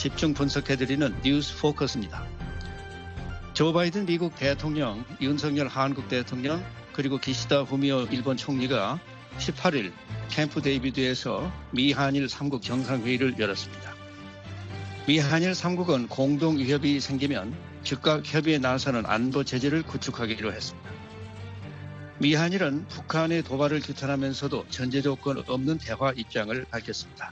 집중 분석해드리는 뉴스 포커스입니다. 조 바이든 미국 대통령, 윤석열 한국 대통령, 그리고 기시다 후미오 일본 총리가 18일 캠프 데이비드에서 미한일 3국 정상회의를 열었습니다. 미한일 3국은 공동 위협이 생기면 즉각 협의에 나서는 안보 체제를 구축하기로 했습니다. 미한일은 북한의 도발을 규탄하면서도 전제 조건 없는 대화 입장을 밝혔습니다.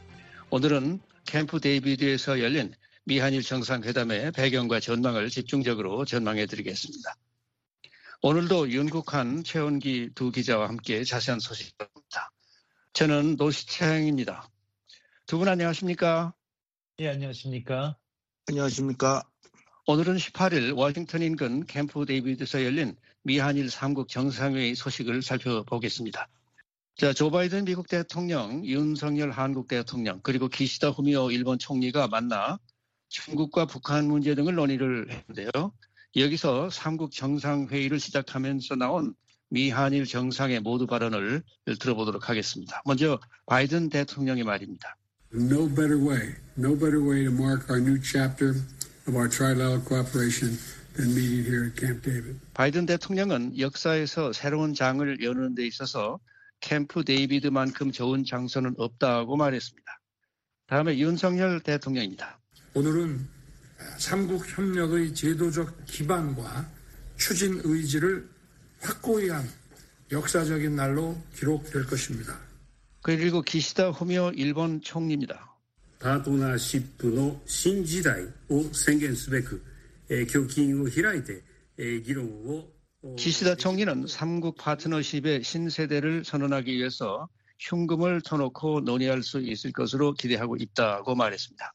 오늘은 캠프 데이비드에서 열린 미한일 정상회담의 배경과 전망을 집중적으로 전망해드리겠습니다. 오늘도 윤국한, 최원기 두 기자와 함께 자세한 소식입니다. 저는 노시창입니다. 두 분 안녕하십니까? 예, 안녕하십니까? 안녕하십니까? 오늘은 18일 워싱턴 인근 캠프 데이비드에서 열린 미한일 3국 정상회의 소식을 살펴보겠습니다. 자, 조 바이든 미국 대통령, 윤석열 한국 대통령, 그리고 기시다 후미오 일본 총리가 만나 중국과 북한 문제 등을 논의를 했는데요. 여기서 3국 정상회의를 시작하면서 나온 미한일 정상의 모두 발언을 들어보도록 하겠습니다. 먼저 바이든 대통령의 말입니다. No better way to mark our new chapter of our trilateral cooperation than meeting here at Camp David. 바이든 대통령은 역사에서 새로운 장을 여는 데 있어서 캠프 데이비드만큼 좋은 장소는 없다고 말했습니다. 다음에 윤석열 대통령입니다. 오늘은 삼국 협력의 제도적 기반과 추진 의지를 확고히 한 역사적인 날로 기록될 것입니다. 그리고 기시다 후미오 일본 총리입니다. パートナーシップの新時代を宣言すべく、胸襟を開いて、議論を 기시다 총리는 3국 파트너십의 신세대를 선언하기 위해서 흉금을 터놓고 논의할 수 있을 것으로 기대하고 있다고 말했습니다.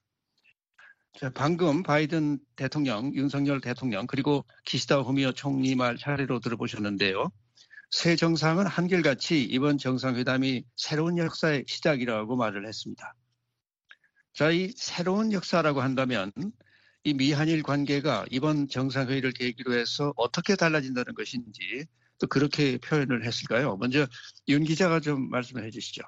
자, 방금 바이든 대통령, 윤석열 대통령, 그리고 기시다 후미오 총리 말 차례로 들어보셨는데요. 새 정상은 한결같이 이번 정상회담이 새로운 역사의 시작이라고 말을 했습니다. 자, 이 새로운 역사라고 한다면 이 미한일 관계가 이번 정상회의를 계기로 해서 어떻게 달라진다는 것인지 또 그렇게 표현을 했을까요? 먼저 윤 기자가 좀 말씀을 해주시죠.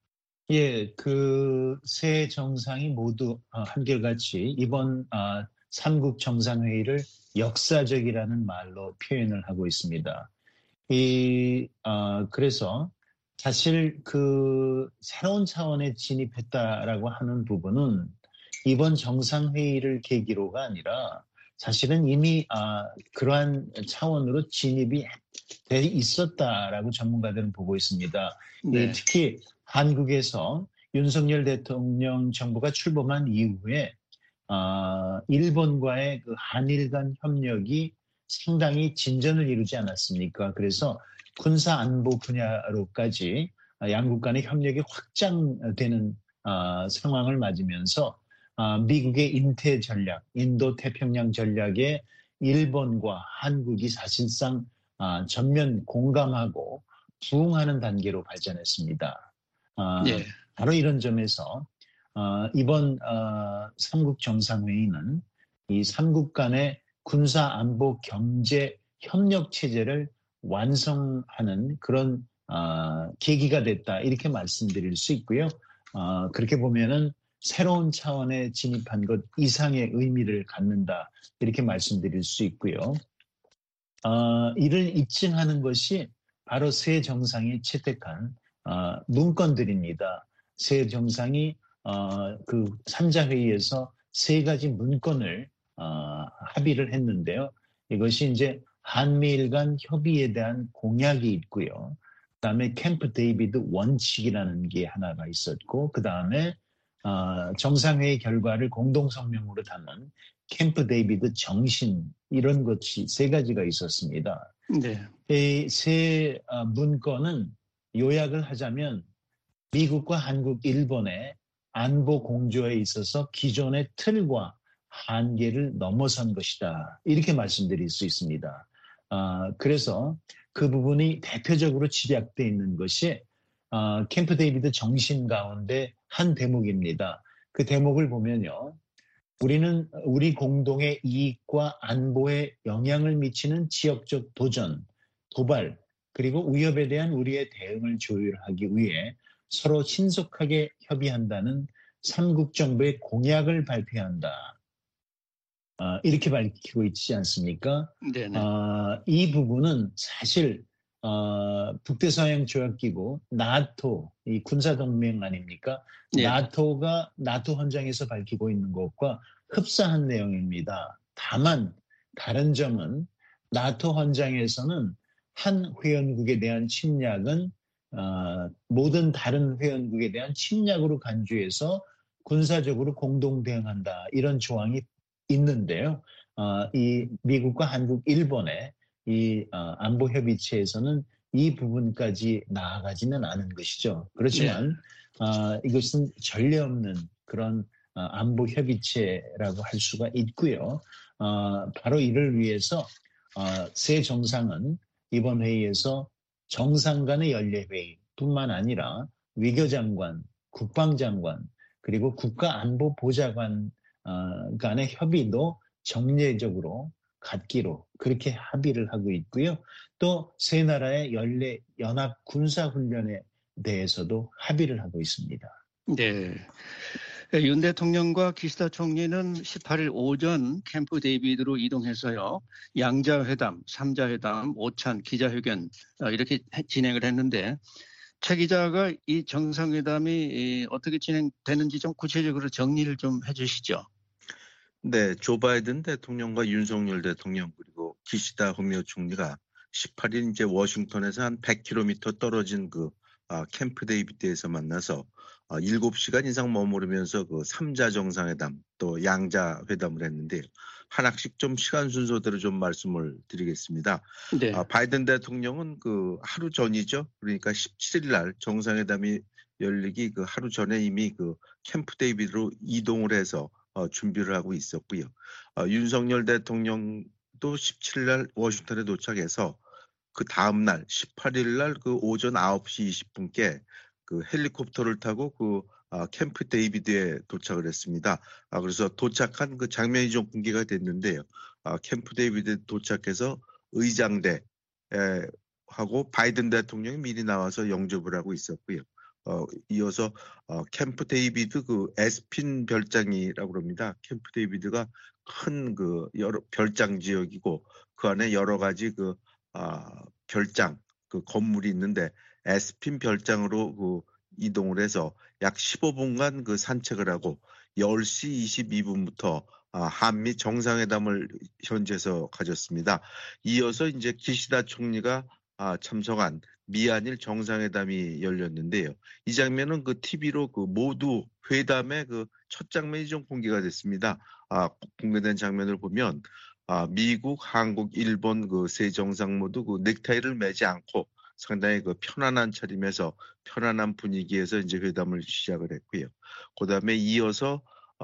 예, 그 세 정상이 모두 한결같이 이번 3국 정상회의를 역사적이라는 말로 표현을 하고 있습니다. 그래서 사실 그 새로운 차원에 진입했다라고 하는 부분은 이번 정상회의를 계기로가 아니라 사실은 이미 그러한 차원으로 진입이 돼 있었다라고 전문가들은 보고 있습니다. 네. 특히 한국에서 윤석열 대통령 정부가 출범한 이후에 일본과의 그 한일 간 협력이 상당히 진전을 이루지 않았습니까? 그래서 군사 안보 분야로까지 양국 간의 협력이 확장되는 상황을 맞으면서 미국의 인태 전략, 인도 태평양 전략에 일본과 한국이 사실상 전면 공감하고 부응하는 단계로 발전했습니다. 예. 바로 이런 점에서 이번 3국 정상회의는 이 3국 간의 군사 안보 경제 협력 체제를 완성하는 그런 계기가 됐다 이렇게 말씀드릴 수 있고요. 그렇게 보면은 새로운 차원에 진입한 것 이상의 의미를 갖는다 이렇게 말씀드릴 수 있고요. 이를 입증하는 것이 바로 새 정상이 채택한 문건들입니다. 새 정상이 그 3자 회의에서 세 가지 문건을 합의를 했는데요. 이것이 이제 한미일 간 협의에 대한 공약이 있고요. 그다음에 캠프 데이비드 원칙이라는 게 하나가 있었고, 그다음에 정상회의 결과를 공동성명으로 담은 캠프 데이비드 정신 이런 것이 세 가지가 있었습니다. 네. 이 세 문건은 요약을 하자면 미국과 한국, 일본의 안보 공조에 있어서 기존의 틀과 한계를 넘어선 것이다. 이렇게 말씀드릴 수 있습니다. 그래서 그 부분이 대표적으로 집약되어 있는 것이 캠프 데이비드 정신 가운데 한 대목입니다. 그 대목을 보면요. 우리는 우리 공동의 이익과 안보에 영향을 미치는 지역적 도전, 도발, 그리고 위협에 대한 우리의 대응을 조율하기 위해 서로 신속하게 협의한다는 삼국 정부의 공약을 발표한다. 이렇게 밝히고 있지 않습니까? 네네. 이 부분은 사실 북대서양 조약기구 나토 이 군사동맹 아닙니까? 네. 나토가 나토 헌장에서 밝히고 있는 것과 흡사한 내용입니다. 다만 다른 점은 나토 헌장에서는 한 회원국에 대한 침략은 모든 다른 회원국에 대한 침략으로 간주해서 군사적으로 공동 대응한다 이런 조항이 있는데요. 이 미국과 한국, 일본의 이 안보 협의체에서는 이 부분까지 나아가지는 않은 것이죠. 그렇지만 이것은 전례 없는 그런 안보 협의체라고 할 수가 있고요. 바로 이를 위해서 새 정상은 이번 회의에서 정상 간의 연례회의뿐만 아니라 외교장관, 국방장관, 그리고 국가안보보좌관 간의 협의도 정례적으로 갖기로 그렇게 합의를 하고 있고요. 또 세 나라의 연례 연합 군사훈련에 대해서도 합의를 하고 있습니다. 네. 윤 대통령과 기시다 총리는 18일 오전 캠프 데이비드로 이동해서요. 양자회담, 3자회담, 오찬, 기자회견 이렇게 진행을 했는데 최 기자가 이 정상회담이 어떻게 진행되는지 좀 구체적으로 정리를 좀 해주시죠. 네, 조 바이든 대통령과 윤석열 대통령 그리고 기시다 후미오 총리가 18일 이제 워싱턴에서 한 100km 떨어진 그 캠프 데이비드에서 만나서 7시간 이상 머무르면서 그 3자 정상회담 또 양자 회담을 했는데요. 하나씩 좀 시간 순서대로 좀 말씀을 드리겠습니다. 네. 바이든 대통령은 그 하루 전이죠. 그러니까 17일 날 정상회담이 열리기 그 하루 전에 이미 그 캠프 데이비드로 이동을 해서 준비를 하고 있었고요. 윤석열 대통령도 17일 날 워싱턴에 도착해서 그 다음 날 18일 날 그 오전 9시 20분께 그 헬리콥터를 타고 그 캠프 데이비드에 도착을 했습니다. 그래서 도착한 그 장면이 좀 공개가 됐는데요. 캠프 데이비드에 도착해서 의장대 하고 바이든 대통령이 미리 나와서 영접을 하고 있었고요. 이어서 캠프 데이비드 그 에스핀 별장이라고 합니다. 캠프 데이비드가 큰 그 여러 별장 지역이고 그 안에 여러 가지 그 별장 그 건물이 있는데 에스핀 별장으로 그 이동을 해서 약 15분간 그 산책을 하고 10시 22분부터 한미 정상회담을 현지에서 가졌습니다. 이어서 이제 기시다 총리가 참석한 미한일 정상회담이 열렸는데요. 이 장면은 그 TV로 그 모두 회담의 그 첫 장면이 좀 공개가 됐습니다. 공개된 장면을 보면 미국, 한국, 일본 그 세 정상 모두 그 넥타이를 매지 않고 상당히 그 편안한 차림에서 편안한 분위기에서 이제 회담을 시작을 했고요. 그다음에 이어서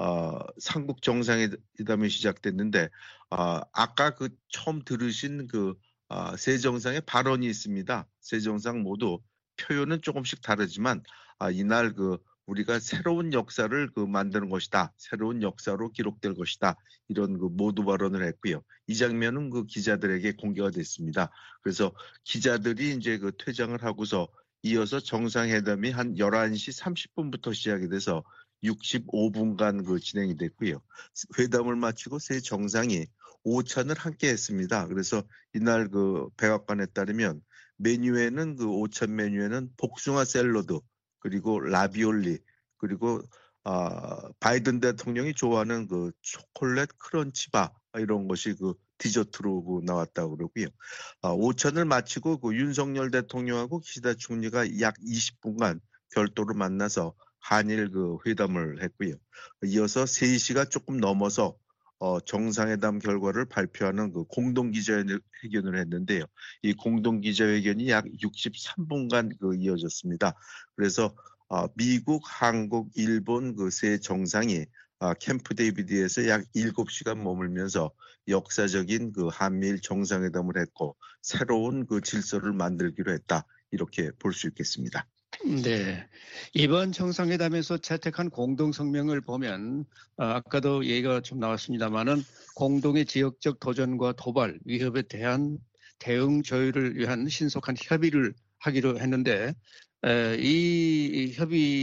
삼국 정상회담이 시작됐는데 아까 그 처음 들으신 그 세 정상의 발언이 있습니다. 세 정상 모두 표현은 조금씩 다르지만 이날 그 우리가 새로운 역사를 그 만드는 것이다. 새로운 역사로 기록될 것이다. 이런 그 모두 발언을 했고요. 이 장면은 그 기자들에게 공개가 됐습니다. 그래서 기자들이 이제 그 퇴장을 하고서 이어서 정상회담이 한 11시 30분부터 시작이 돼서 65분간 그 진행이 됐고요. 회담을 마치고 세 정상이 오찬을 함께 했습니다. 그래서 이날 그 백악관에 따르면 메뉴에는 그 오찬 메뉴에는 복숭아 샐러드 그리고 라비올리 그리고 바이든 대통령이 좋아하는 그 초콜릿 크런치바 이런 것이 그 디저트로 나왔다고 그러고요. 오찬을 마치고 그 윤석열 대통령하고 기시다 총리가 약 20분간 별도로 만나서 한일 그 회담을 했고요. 이어서 3시가 조금 넘어서 정상회담 결과를 발표하는 그 공동 기자회견을 했는데요. 이 공동 기자회견이 약 63분간 그 이어졌습니다. 그래서 미국, 한국, 일본 그 세 정상이 캠프 데이비드에서 약 7시간 머물면서 역사적인 그 한미일 정상회담을 했고 새로운 그 질서를 만들기로 했다. 이렇게 볼 수 있겠습니다. 네. 이번 정상회담에서 채택한 공동성명을 보면 아까도 얘기가 좀 나왔습니다마는 공동의 지역적 도전과 도발, 위협에 대한 대응 조율을 위한 신속한 협의를 하기로 했는데 이 협의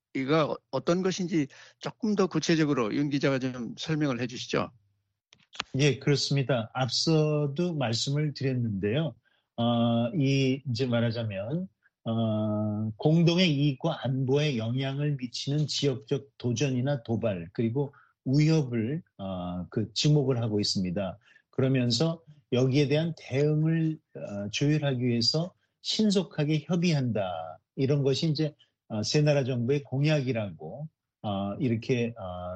이가 어떤 것인지 조금 더 구체적으로 윤 기자가 좀 설명을 해주시죠. 예, 그렇습니다. 앞서도 말씀을 드렸는데요. 이제 말하자면, 공동의 이익과 안보에 영향을 미치는 지역적 도전이나 도발, 그리고 위협을, 지목을 하고 있습니다. 그러면서 여기에 대한 대응을 조율하기 위해서 신속하게 협의한다. 이런 것이 이제 세 나라 정부의 공약이라고, 이렇게,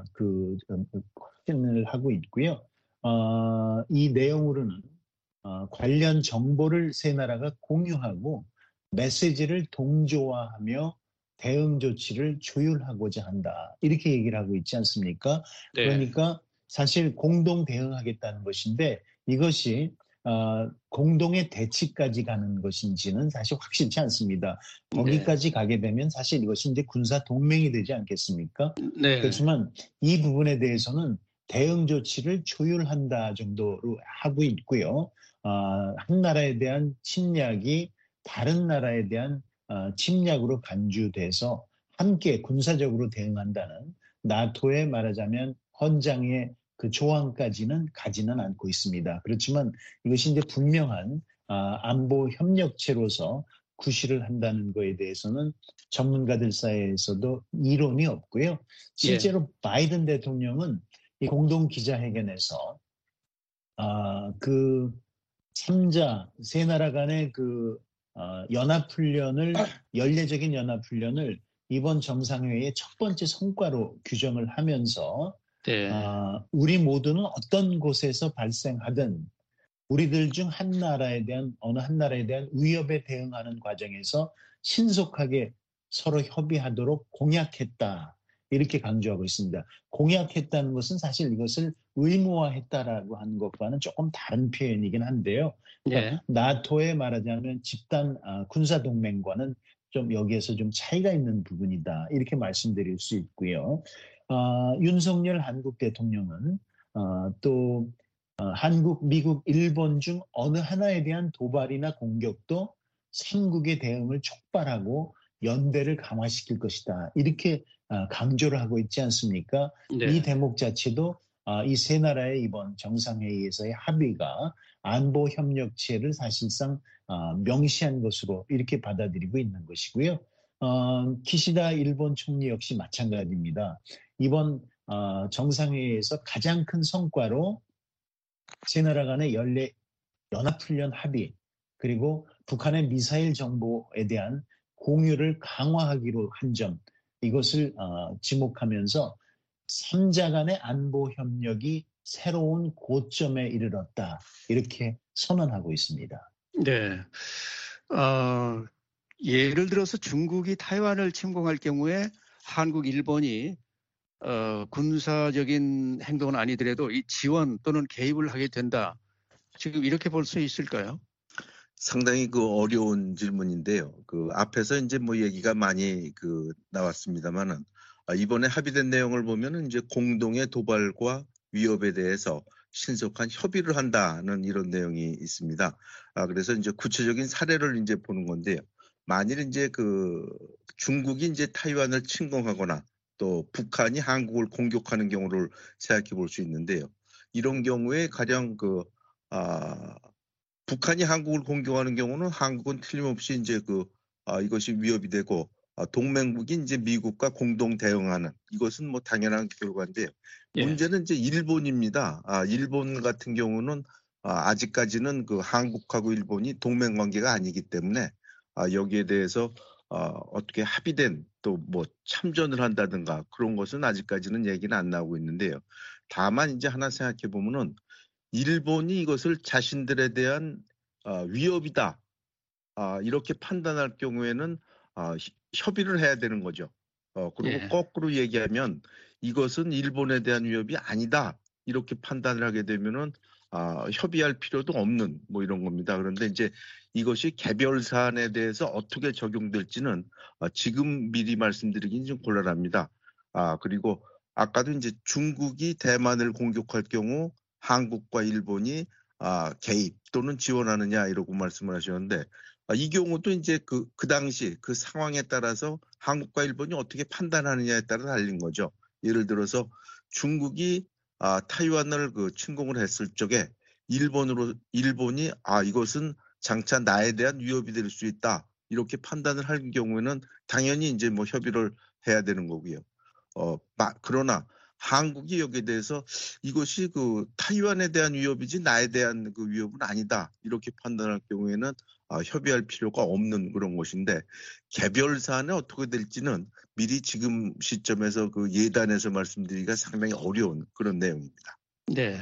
확인을 하고 있고요. 이 내용으로는 관련 정보를 세 나라가 공유하고 메시지를 동조화하며 대응 조치를 조율하고자 한다. 이렇게 얘기를 하고 있지 않습니까? 네. 그러니까 사실 공동 대응하겠다는 것인데 이것이 공동의 대치까지 가는 것인지는 사실 확실치 않습니다. 거기까지 가게 되면 사실 이것이 이제 군사 동맹이 되지 않겠습니까? 네. 그렇지만 이 부분에 대해서는 대응 조치를 조율한다 정도로 하고 있고요. 한 나라에 대한 침략이 다른 나라에 대한 침략으로 간주돼서 함께 군사적으로 대응한다는 나토의 말하자면 헌장의 그 조항까지는 가지는 않고 있습니다. 그렇지만 이것이 이제 분명한 안보 협력체로서 구실을 한다는 것에 대해서는 전문가들 사이에서도 이론이 없고요. 실제로 바이든 대통령은 이 공동 기자회견에서 그 3자 세 나라 간의 그 연합훈련을 연례적인 연합훈련을 이번 정상회의의 첫 번째 성과로 규정을 하면서 네. 우리 모두는 어떤 곳에서 발생하든 우리들 중 한 나라에 대한 어느 한 나라에 대한 위협에 대응하는 과정에서 신속하게 서로 협의하도록 공약했다. 이렇게 강조하고 있습니다. 공약했다는 것은 사실 이것을 의무화했다라고 하는 것과는 조금 다른 표현이긴 한데요. 그러니까 나토에 말하자면 집단 군사동맹과는 좀 여기에서 좀 차이가 있는 부분이다. 이렇게 말씀드릴 수 있고요. 윤석열 한국 대통령은 또 한국, 미국, 일본 중 어느 하나에 대한 도발이나 공격도 삼국의 대응을 촉발하고 연대를 강화시킬 것이다. 이렇게 강조를 하고 있지 않습니까? 네. 이 대목 자체도 이 세 나라의 이번 정상회의에서의 합의가 안보 협력체를 사실상 명시한 것으로 이렇게 받아들이고 있는 것이고요. 기시다 일본 총리 역시 마찬가지입니다. 이번 정상회의에서 가장 큰 성과로 세 나라 간의 연합훈련 합의 그리고 북한의 미사일 정보에 대한 공유를 강화하기로 한 점 이것을 지목하면서 3자 간의 안보 협력이 새로운 고점에 이르렀다. 이렇게 선언하고 있습니다. 네. 예를 들어서 중국이 타이완을 침공할 경우에 한국, 일본이 군사적인 행동은 아니더라도 이 지원 또는 개입을 하게 된다. 지금 이렇게 볼 수 있을까요? 상당히 어려운 질문인데요. 앞에서 이제 얘기가 많이 나왔습니다만은 이번에 합의된 내용을 보면은 이제 공동의 도발과 위협에 대해서 신속한 협의를 한다는 이런 내용이 있습니다. 그래서 이제 구체적인 사례를 이제 보는 건데요. 만일 이제 중국이 이제 타이완을 침공하거나 또 북한이 한국을 공격하는 경우를 생각해 볼 수 있는데요. 이런 경우에 가령 북한이 한국을 공격하는 경우는 한국은 틀림없이 이제 이것이 위협이 되고 동맹국이 이제 미국과 공동 대응하는 이것은 당연한 결과인데요. 문제는 이제 일본입니다. 일본 같은 경우는 아직까지는 한국하고 일본이 동맹 관계가 아니기 때문에 여기에 대해서 어떻게 합의된 또 참전을 한다든가 그런 것은 아직까지는 얘기는 안 나오고 있는데요. 다만 이제 하나 생각해 보면은 일본이 이것을 자신들에 대한 위협이다. 이렇게 판단할 경우에는 협의를 해야 되는 거죠. 그리고 거꾸로 얘기하면 이것은 일본에 대한 위협이 아니다. 이렇게 판단을 하게 되면은 협의할 필요도 없는 이런 겁니다. 그런데 이제 이것이 개별 사안에 대해서 어떻게 적용될지는 지금 미리 말씀드리기는 좀 곤란합니다. 그리고 아까도 이제 중국이 대만을 공격할 경우 한국과 일본이 개입 또는 지원하느냐 이러고 말씀을 하셨는데 이 경우도 이제 그 당시 그 상황에 따라서 한국과 일본이 어떻게 판단하느냐에 따라 달린 거죠. 예를 들어서 중국이 타이완을 그 침공을 했을 적에 일본이 이것은 장차 나에 대한 위협이 될 수 있다. 이렇게 판단을 할 경우에는 당연히 이제 뭐 협의를 해야 되는 거고요. 그러나 한국이 여기에 대해서 이것이 그 타이완에 대한 위협이지 나에 대한 그 위협은 아니다. 이렇게 판단할 경우에는 협의할 필요가 없는 그런 것인데 개별 사안에 어떻게 될지는 미리 지금 시점에서 그 예단해서 말씀드리기가 상당히 어려운 그런 내용입니다. 네.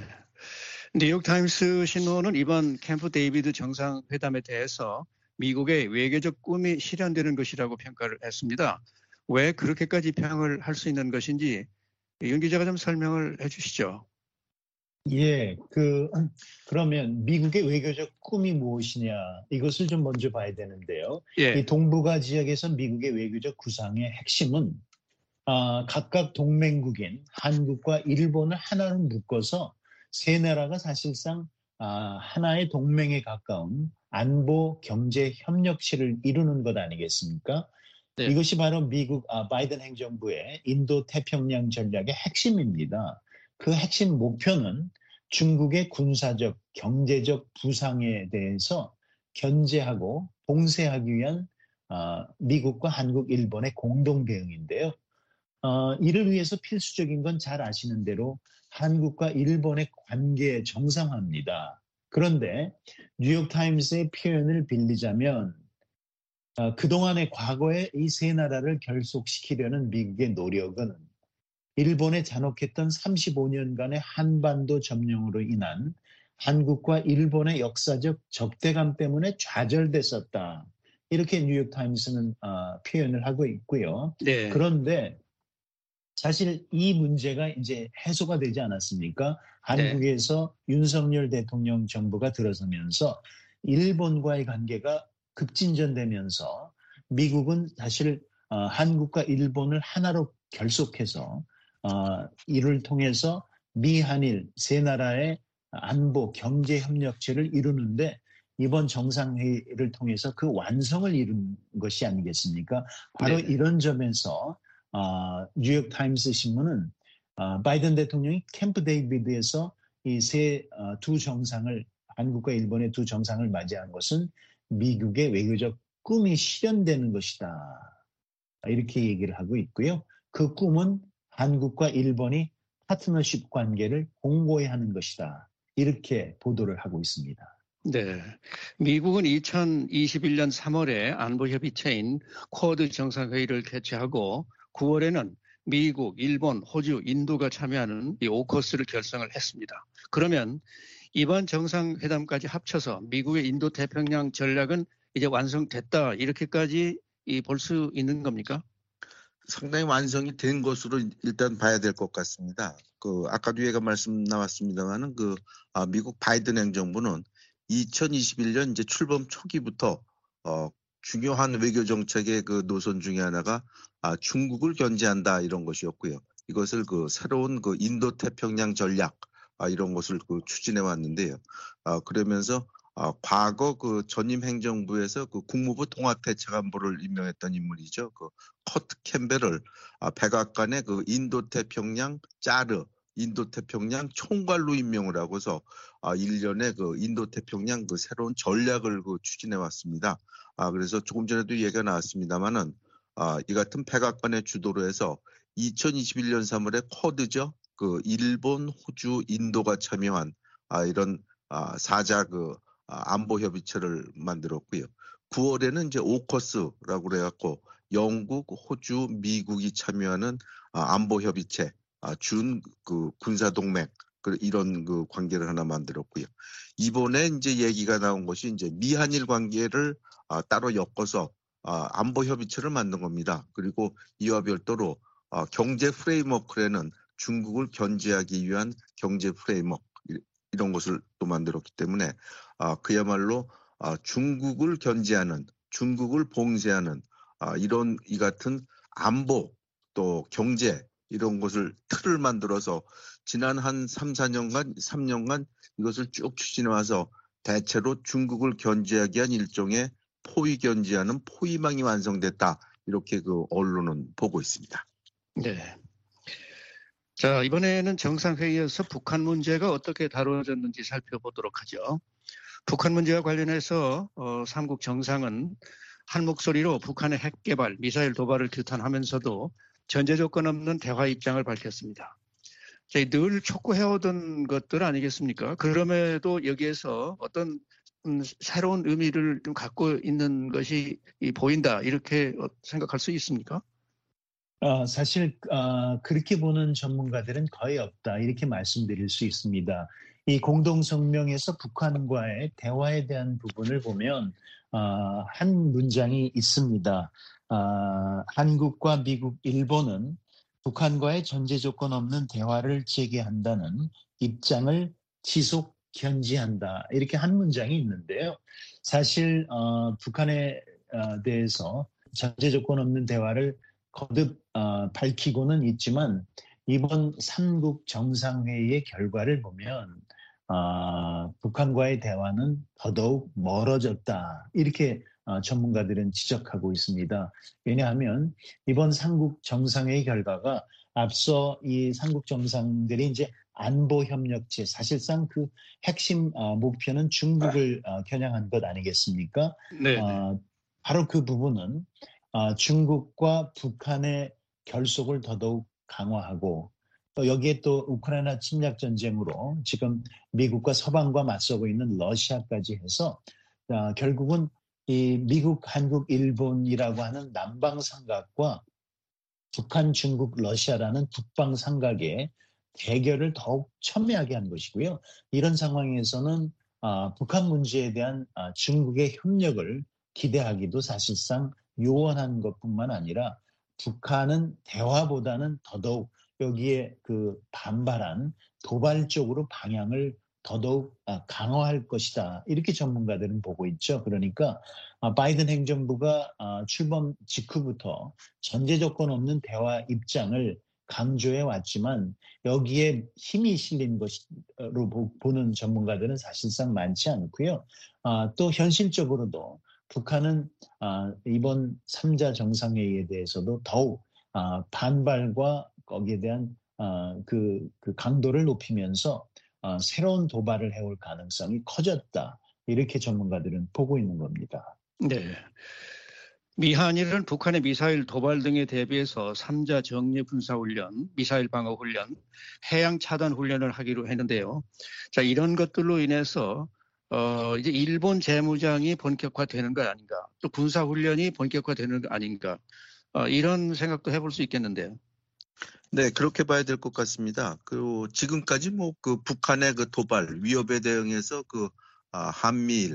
뉴욕타임스 신문은 이번 캠프 데이비드 정상회담에 대해서 미국의 외교적 꿈이 실현되는 것이라고 평가를 했습니다. 왜 그렇게까지 평을 할 수 있는 것인지 윤 기자가 좀 설명을 해 주시죠. 예, 그러면 미국의 외교적 꿈이 무엇이냐, 이것을 좀 먼저 봐야 되는데요. 예. 이 동북아 지역에서 미국의 외교적 구상의 핵심은 각각 동맹국인 한국과 일본을 하나로 묶어서 세 나라가 사실상 하나의 동맹에 가까운 안보 경제 협력체를 이루는 것 아니겠습니까? 네. 이것이 바로 미국 바이든 행정부의 인도 태평양 전략의 핵심입니다. 그 핵심 목표는 중국의 군사적, 경제적 부상에 대해서 견제하고 봉쇄하기 위한 미국과 한국, 일본의 공동 대응인데요. 이를 위해서 필수적인 건 잘 아시는 대로 한국과 일본의 관계 정상화입니다. 그런데 뉴욕타임스의 표현을 빌리자면 그동안의 과거에 이 세 나라를 결속시키려는 미국의 노력은 일본의 잔혹했던 35년간의 한반도 점령으로 인한 한국과 일본의 역사적 적대감 때문에 좌절됐었다. 이렇게 뉴욕타임스는 표현을 하고 있고요. 네. 그런데 사실 이 문제가 이제 해소가 되지 않았습니까? 한국에서 윤석열 대통령 정부가 들어서면서 일본과의 관계가 급진전되면서 미국은 사실 한국과 일본을 하나로 결속해서 이를 통해서 미한일 세 나라의 안보 경제 협력체를 이루는데 이번 정상회의를 통해서 그 완성을 이룬 것이 아니겠습니까? 바로 네. 이런 점에서 뉴욕타임스 신문은 바이든 대통령이 캠프 데이비드에서 이 두 정상을 한국과 일본의 두 정상을 맞이한 것은 미국의 외교적 꿈이 실현되는 것이다. 이렇게 얘기를 하고 있고요. 그 꿈은 한국과 일본이 파트너십 관계를 공고히 하는 것이다. 이렇게 보도를 하고 있습니다. 네. 미국은 2021년 3월에 안보협의체인 쿼드 정상회의를 개최하고 9월에는 미국, 일본, 호주, 인도가 참여하는 이 오커스를 결성을 했습니다. 그러면 이번 정상회담까지 합쳐서 미국의 인도 태평양 전략은 이제 완성됐다 이렇게까지 볼 수 있는 겁니까? 상당히 완성이 된 것으로 일단 봐야 될 것 같습니다. 아까도 얘가 말씀 나왔습니다만은 미국 바이든 행정부는 2021년 이제 출범 초기부터 중요한 외교 정책의 그 노선 중에 하나가 중국을 견제한다 이런 것이었고요. 이것을 새로운 인도 태평양 전략 이런 것을 추진해 왔는데요. 그러면서 과거 전임 행정부에서 국무부 통합대책안보를 임명했던 인물이죠. 커트 캠벨을 백악관의 인도 태평양 인도 태평양 총괄로 임명을 하고서 1년에 인도 태평양 새로운 전략을 추진해 왔습니다. 그래서 조금 전에도 얘기가 나왔습니다만은 이 같은 백악관의 주도로 해서 2021년 3월에 쿼드죠. 일본, 호주, 인도가 참여한 이런 사자 안보 협의체를 만들었고요. 9월에는 이제 오커스라고 그래갖고 영국, 호주, 미국이 참여하는 안보 협의체, 준 군사 동맹 이런 관계를 하나 만들었고요. 이번에 이제 얘기가 나온 것이 이제 미한일 관계를 따로 엮어서 안보 협의체를 만든 겁니다. 그리고 이와 별도로 경제 프레임워크에는 중국을 견제하기 위한 경제 프레임워크 이런 것을 또 만들었기 때문에 그야말로 중국을 견제하는, 중국을 봉쇄하는 이런 이 같은 안보 또 경제 이런 것을 틀을 만들어서 지난 한 3년간 이것을 쭉 추진해 와서 대체로 중국을 견제하기 위한 일종의 포위 견지하는 포위망이 완성됐다. 이렇게 그 언론은 보고 있습니다. 네. 자, 이번에는 정상회의에서 북한 문제가 어떻게 다뤄졌는지 살펴보도록 하죠. 북한 문제와 관련해서 삼국 정상은 한 목소리로 북한의 핵 개발, 미사일 도발을 규탄하면서도 전제 조건 없는 대화 입장을 밝혔습니다. 늘 촉구해오던 것들 아니겠습니까? 그럼에도 여기에서 어떤 새로운 의미를 좀 갖고 있는 것이 보인다, 이렇게 생각할 수 있습니까? 사실 그렇게 보는 전문가들은 거의 없다, 이렇게 말씀드릴 수 있습니다. 이 공동성명에서 북한과의 대화에 대한 부분을 보면 한 문장이 있습니다. 한국과 미국, 일본은 북한과의 전제 조건 없는 대화를 재개한다는 입장을 지속 견지한다, 이렇게 한 문장이 있는데요. 사실 북한에 대해서 전제 조건 없는 대화를 거듭 밝히고는 있지만 이번 삼국 정상회의의 결과를 보면 북한과의 대화는 더더욱 멀어졌다, 이렇게 전문가들은 지적하고 있습니다. 왜냐하면 이번 삼국 정상회의 결과가 앞서 이 삼국 정상들이 이제 안보 협력체, 사실상 그 핵심 목표는 중국을 겨냥한 것 아니겠습니까? 네. 바로 그 부분은 중국과 북한의 결속을 더더욱 강화하고, 또 여기에 또 우크라이나 침략 전쟁으로 지금 미국과 서방과 맞서고 있는 러시아까지 해서 결국은 이 미국, 한국, 일본이라고 하는 남방 삼각과 북한, 중국, 러시아라는 북방 삼각의 대결을 더욱 첨예하게 한 것이고요. 이런 상황에서는 북한 문제에 대한 중국의 협력을 기대하기도 사실상 요원한 것뿐만 아니라 북한은 대화보다는 더더욱 여기에 그 반발한 도발적으로 방향을 더더욱 강화할 것이다, 이렇게 전문가들은 보고 있죠. 그러니까 바이든 행정부가 출범 직후부터 전제 조건 없는 대화 입장을 강조해 왔지만 여기에 힘이 실린 것으로 보는 전문가들은 사실상 많지 않고요. 또 현실적으로도 북한은 이번 3자 정상회의에 대해서도 더욱 반발과 거기에 대한 그 강도를 높이면서 새로운 도발을 해올 가능성이 커졌다, 이렇게 전문가들은 보고 있는 겁니다. 네. 미한일은 북한의 미사일 도발 등에 대비해서 3자 정례 군사훈련, 미사일 방어 훈련, 해양 차단 훈련을 하기로 했는데요. 자, 이런 것들로 인해서 이제 일본 재무장이 본격화되는 것 아닌가, 또 군사훈련이 본격화되는 것 아닌가, 이런 생각도 해볼 수 있겠는데요. 네, 그렇게 봐야 될 것 같습니다. 그리고 지금까지 뭐 그 북한의 그 도발 위협에 대응해서 그 한미,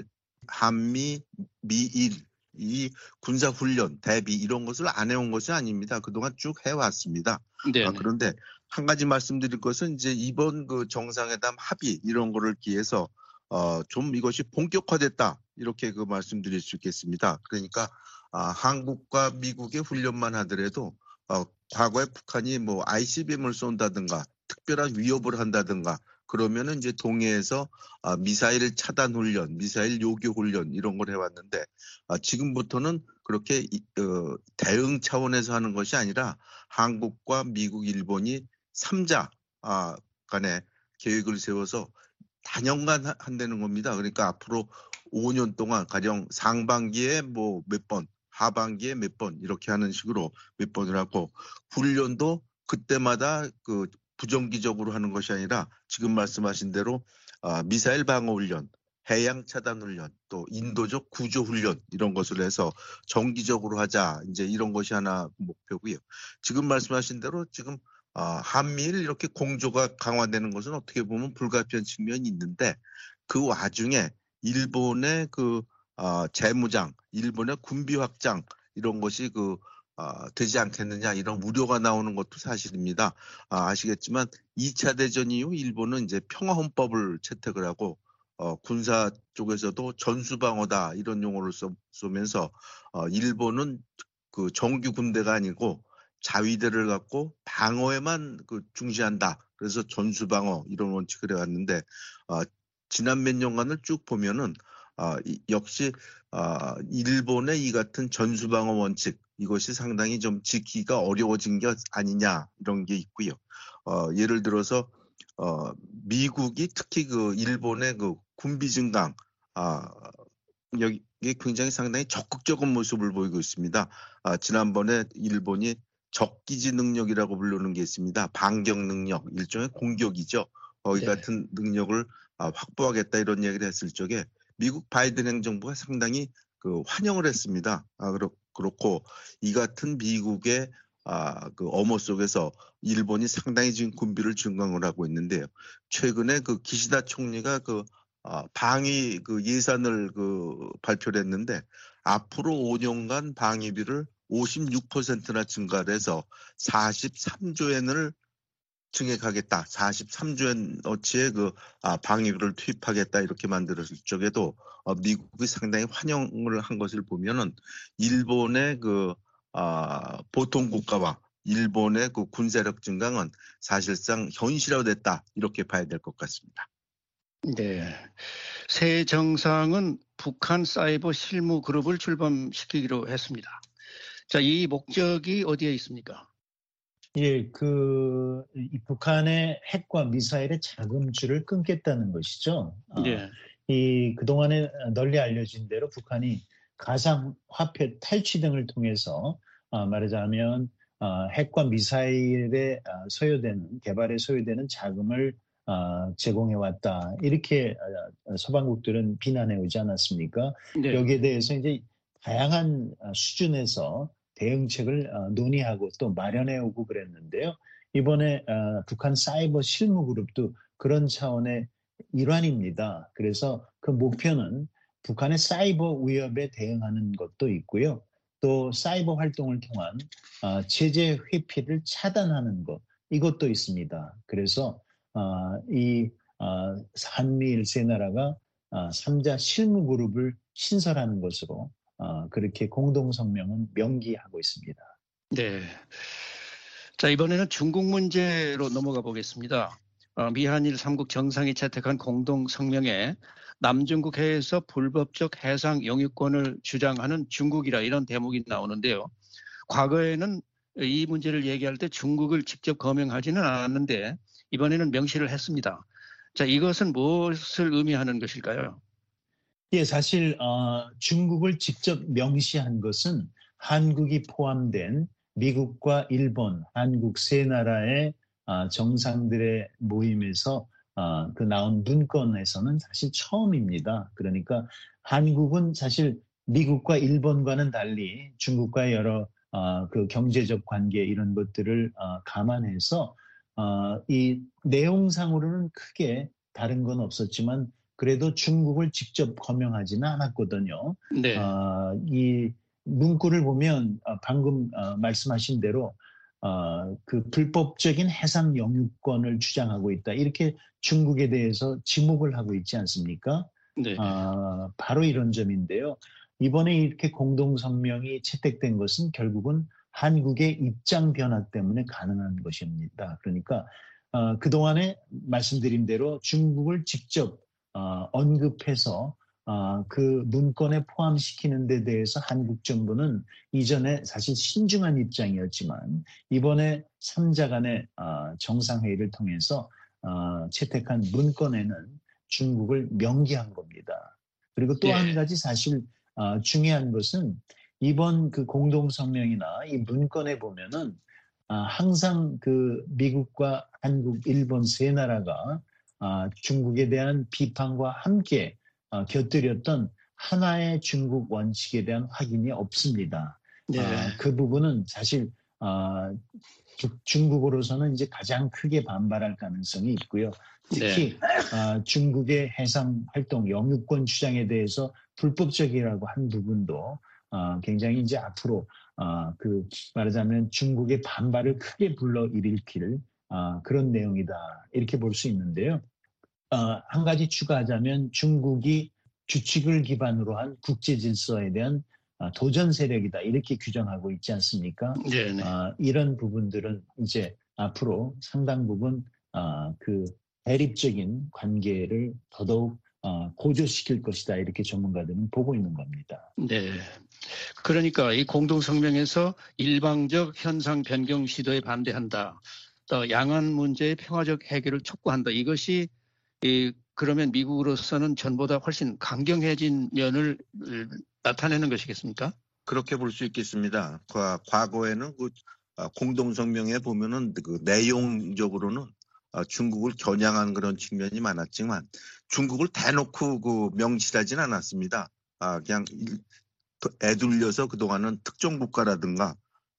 미일 이 군사 훈련 대비 이런 것을 안 해온 것이 아닙니다. 그동안 쭉 해왔습니다. 그런데 한 가지 말씀드릴 것은 이제 이번 그 정상회담 합의 이런 거를 기해서 좀 이것이 본격화됐다, 이렇게 그 말씀드릴 수 있겠습니다. 그러니까 한국과 미국의 훈련만 하더라도 과거에 북한이 뭐 ICBM을 쏜다든가 특별한 위협을 한다든가 그러면은 이제 동해에서 미사일 차단 훈련, 미사일 요교 훈련 이런 걸 해왔는데 지금부터는 그렇게 대응 차원에서 하는 것이 아니라 한국과 미국, 일본이 3자 간에 계획을 세워서 단연간 한다는 겁니다. 그러니까 앞으로 5년 동안 가령 상반기에 뭐 몇 번, 하반기에 몇 번 이렇게 하는 식으로 몇 번을 하고, 훈련도 그때마다 그 부정기적으로 하는 것이 아니라 지금 말씀하신 대로 미사일 방어 훈련, 해양 차단 훈련, 또 인도적 구조 훈련 이런 것을 해서 정기적으로 하자, 이제 이런 것이 하나 목표고요. 지금 말씀하신 대로 지금 한미일 이렇게 공조가 강화되는 것은 어떻게 보면 불가피한 측면이 있는데, 그 와중에 일본의 그 재무장, 일본의 군비 확장 이런 것이 되지 않겠느냐, 이런 우려가 나오는 것도 사실입니다. 아시겠지만 2차 대전 이후 일본은 이제 평화헌법을 채택을 하고 군사 쪽에서도 전수방어다 이런 용어를 쏘면서 일본은 그 정규 군대가 아니고 자위대를 갖고 방어에만 중시한다. 그래서 전수방어 이런 원칙을 해왔는데 지난 몇 년간을 쭉 보면은 역시 일본의 이 같은 전수방어 원칙 이것이 상당히 좀 지키기가 어려워진 게 아니냐 이런 게 있고요. 예를 들어서 미국이 특히 그 일본의 그 군비 증강 여기에 굉장히 상당히 적극적인 모습을 보이고 있습니다. 지난번에 일본이 적기지 능력이라고 부르는 게 있습니다. 반격 능력, 일종의 공격이죠. 이 네. 같은 능력을 확보하겠다 이런 얘기를 했을 적에 미국 바이든 행정부가 상당히 그 환영을 했습니다. 그렇고 이 같은 미국의 그 엄호 속에서 일본이 상당히 지금 군비를 증강을 하고 있는데요. 최근에 그 기시다 총리가 그 방위 그 예산을 그 발표를 했는데 앞으로 5년간 방위비를 56%나 증가를 해서 43조 엔을 증액하겠다. 43조 엔어치의 그 방위비를 투입하겠다 이렇게 만들었을 적에도 미국이 상당히 환영을 한 것을 보면은 일본의 그 보통 국가와 일본의 그 군사력 증강은 사실상 현실화됐다 이렇게 봐야 될 것 같습니다. 네. 새 정상은 북한 사이버 실무 그룹을 출범시키기로 했습니다. 자, 이 목적이 어디에 있습니까? 예, 이 북한의 핵과 미사일의 자금줄을 끊겠다는 것이죠. 네. 그동안에 널리 알려진 대로 북한이 가상화폐 탈취 등을 통해서 말하자면 핵과 미사일에 개발에 소요되는 자금을 제공해왔다. 이렇게 서방국들은 비난해 오지 않았습니까? 네. 여기에 대해서 이제 다양한 수준에서 대응책을 논의하고 또 마련해 오고 그랬는데요. 이번에 북한 사이버 실무그룹도 그런 차원의 일환입니다. 그래서 그 목표는 북한의 사이버 위협에 대응하는 것도 있고요. 또 사이버 활동을 통한 체제 회피를 차단하는 것, 이것도 있습니다. 그래서 한미일 세 나라가 3자 실무그룹을 신설하는 것으로 그렇게 공동성명은 명기하고 있습니다. 네. 자, 이번에는 중국 문제로 넘어가 보겠습니다. 미한일 3국 정상이 채택한 공동성명에 남중국 해에서 불법적 해상 영유권을 주장하는 중국이라 이런 대목이 나오는데요. 과거에는 이 문제를 얘기할 때 중국을 직접 거명하지는 않았는데 이번에는 명시를 했습니다. 자, 이것은 무엇을 의미하는 것일까요? 예, 사실 중국을 직접 명시한 것은 한국이 포함된 미국과 일본, 한국 세 나라의 정상들의 모임에서 그 나온 문건에서는 사실 처음입니다. 그러니까 한국은 사실 미국과 일본과는 달리 중국과의 여러 그 경제적 관계 이런 것들을 감안해서 이 내용상으로는 크게 다른 건 없었지만 그래도 중국을 직접 거명하지는 않았거든요. 네. 이 문구를 보면 방금 말씀하신 대로 그 불법적인 해상 영유권을 주장하고 있다. 이렇게 중국에 대해서 지목을 하고 있지 않습니까? 네. 바로 이런 점인데요. 이번에 이렇게 공동성명이 채택된 것은 결국은 한국의 입장 변화 때문에 가능한 것입니다. 그러니까 그동안에 말씀드린 대로 중국을 직접 언급해서 그 문건에 포함시키는 데 대해서 한국 정부는 이전에 사실 신중한 입장이었지만 이번에 3자 간의 정상회의를 통해서 채택한 문건에는 중국을 명기한 겁니다. 그리고 또 한 가지 사실 중요한 것은 이번 그 공동성명이나 이 문건에 보면은 항상 그 미국과 한국, 일본 세 나라가 중국에 대한 비판과 함께 곁들였던 하나의 중국 원칙에 대한 확인이 없습니다. 네. 그 부분은 사실 중국으로서는 이제 가장 크게 반발할 가능성이 있고요. 특히 중국의 해상 활동, 영유권 주장에 대해서 불법적이라고 한 부분도 굉장히 이제 앞으로 그 말하자면 중국의 반발을 크게 불러일으킬 그런 내용이다 이렇게 볼 수 있는데요. 한 가지 추가하자면 중국이 규칙을 기반으로 한 국제 질서에 대한 도전 세력이다 이렇게 규정하고 있지 않습니까? 네네. 이런 부분들은 이제 앞으로 상당 부분 그 대립적인 관계를 더더욱 고조시킬 것이다 이렇게 전문가들은 보고 있는 겁니다. 네. 그러니까 이 공동성명에서 일방적 현상 변경 시도에 반대한다. 또 양안 문제의 평화적 해결을 촉구한다. 이것이 그러면 미국으로서는 전보다 훨씬 강경해진 면을 나타내는 것이겠습니까? 그렇게 볼 수 있겠습니다. 과거에는 공동성명에 보면은 그 내용적으로는 중국을 겨냥한 그런 측면이 많았지만 중국을 대놓고 명시하진 않았습니다. 그냥 애둘려서 그동안은 특정 국가라든가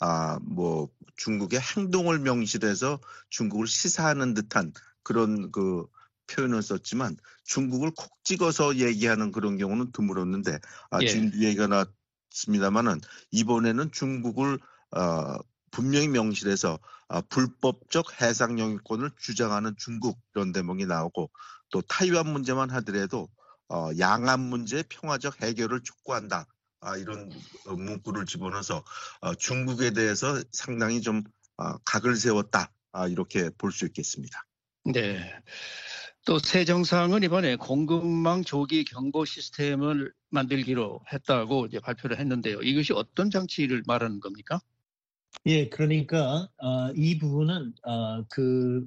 뭐 중국의 행동을 명시해서 중국을 시사하는 듯한 그런 표현을 썼지만 중국을 콕 찍어서 얘기하는 그런 경우는 드물었는데 지금 얘기가 나왔습니다만은 이번에는 중국을 분명히 명시해서 불법적 해상 영유권을 주장하는 중국 이런 대목이 나오고 또 타이완 문제만 하더라도 양안 문제의 평화적 해결을 촉구한다. 이런 문구를 집어넣어서 중국에 대해서 상당히 좀 각을 세웠다. 이렇게 볼 수 있겠습니다. 네. 또 새 정상은 이번에 공급망 조기 경보 시스템을 만들기로 했다고 이제 발표를 했는데요. 이것이 어떤 장치를 말하는 겁니까? 예, 그러니까 이 부분은 그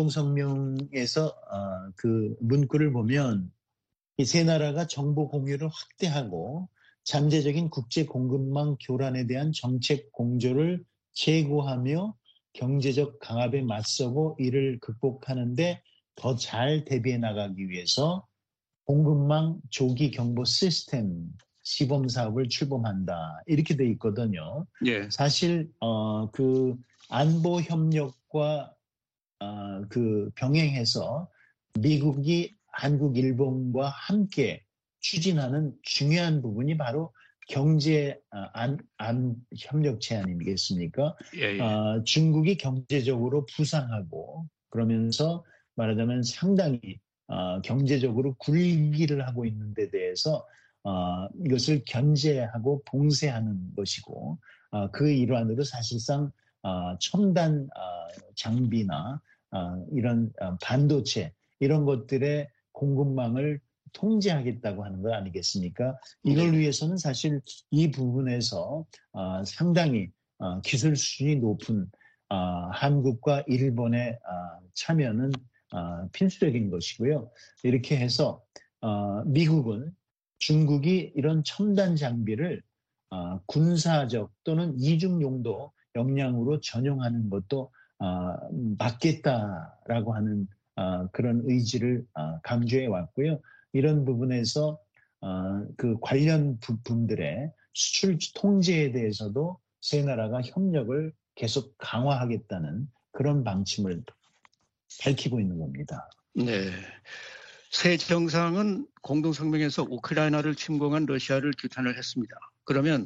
공동성명에서 그 문구를 보면 이 세 나라가 정보 공유를 확대하고 잠재적인 국제 공급망 교란에 대한 정책 공조를 제고하며 경제적 강압에 맞서고 이를 극복하는데 더 잘 대비해 나가기 위해서 공급망 조기 경보 시스템 시범 사업을 출범한다 이렇게 돼 있거든요. 예. 사실 그 안보 협력과 그 병행해서 미국이 한국, 일본과 함께 추진하는 중요한 부분이 바로 경제 협력체 아니겠습니까? 예. 중국이 경제적으로 부상하고 그러면서 말하자면 상당히 경제적으로 굴기를 하고 있는 데 대해서 이것을 견제하고 봉쇄하는 것이고 그 일환으로 사실상 첨단 장비나 이런 반도체 이런 것들의 공급망을 통제하겠다고 하는 것 아니겠습니까? 이걸 위해서는 사실 이 부분에서 상당히 기술 수준이 높은 한국과 일본의 참여는 필수적인 것이고요. 이렇게 해서 미국은 중국이 이런 첨단 장비를 군사적 또는 이중 용도 역량으로 전용하는 것도 막겠다라고 하는 그런 의지를 강조해 왔고요. 이런 부분에서 그 관련 부분들의 수출 통제에 대해서도 세 나라가 협력을 계속 강화하겠다는 그런 방침을 밝히고 있는 겁니다. 네. 새 정상은 공동성명에서 우크라이나를 침공한 러시아를 규탄을 했습니다. 그러면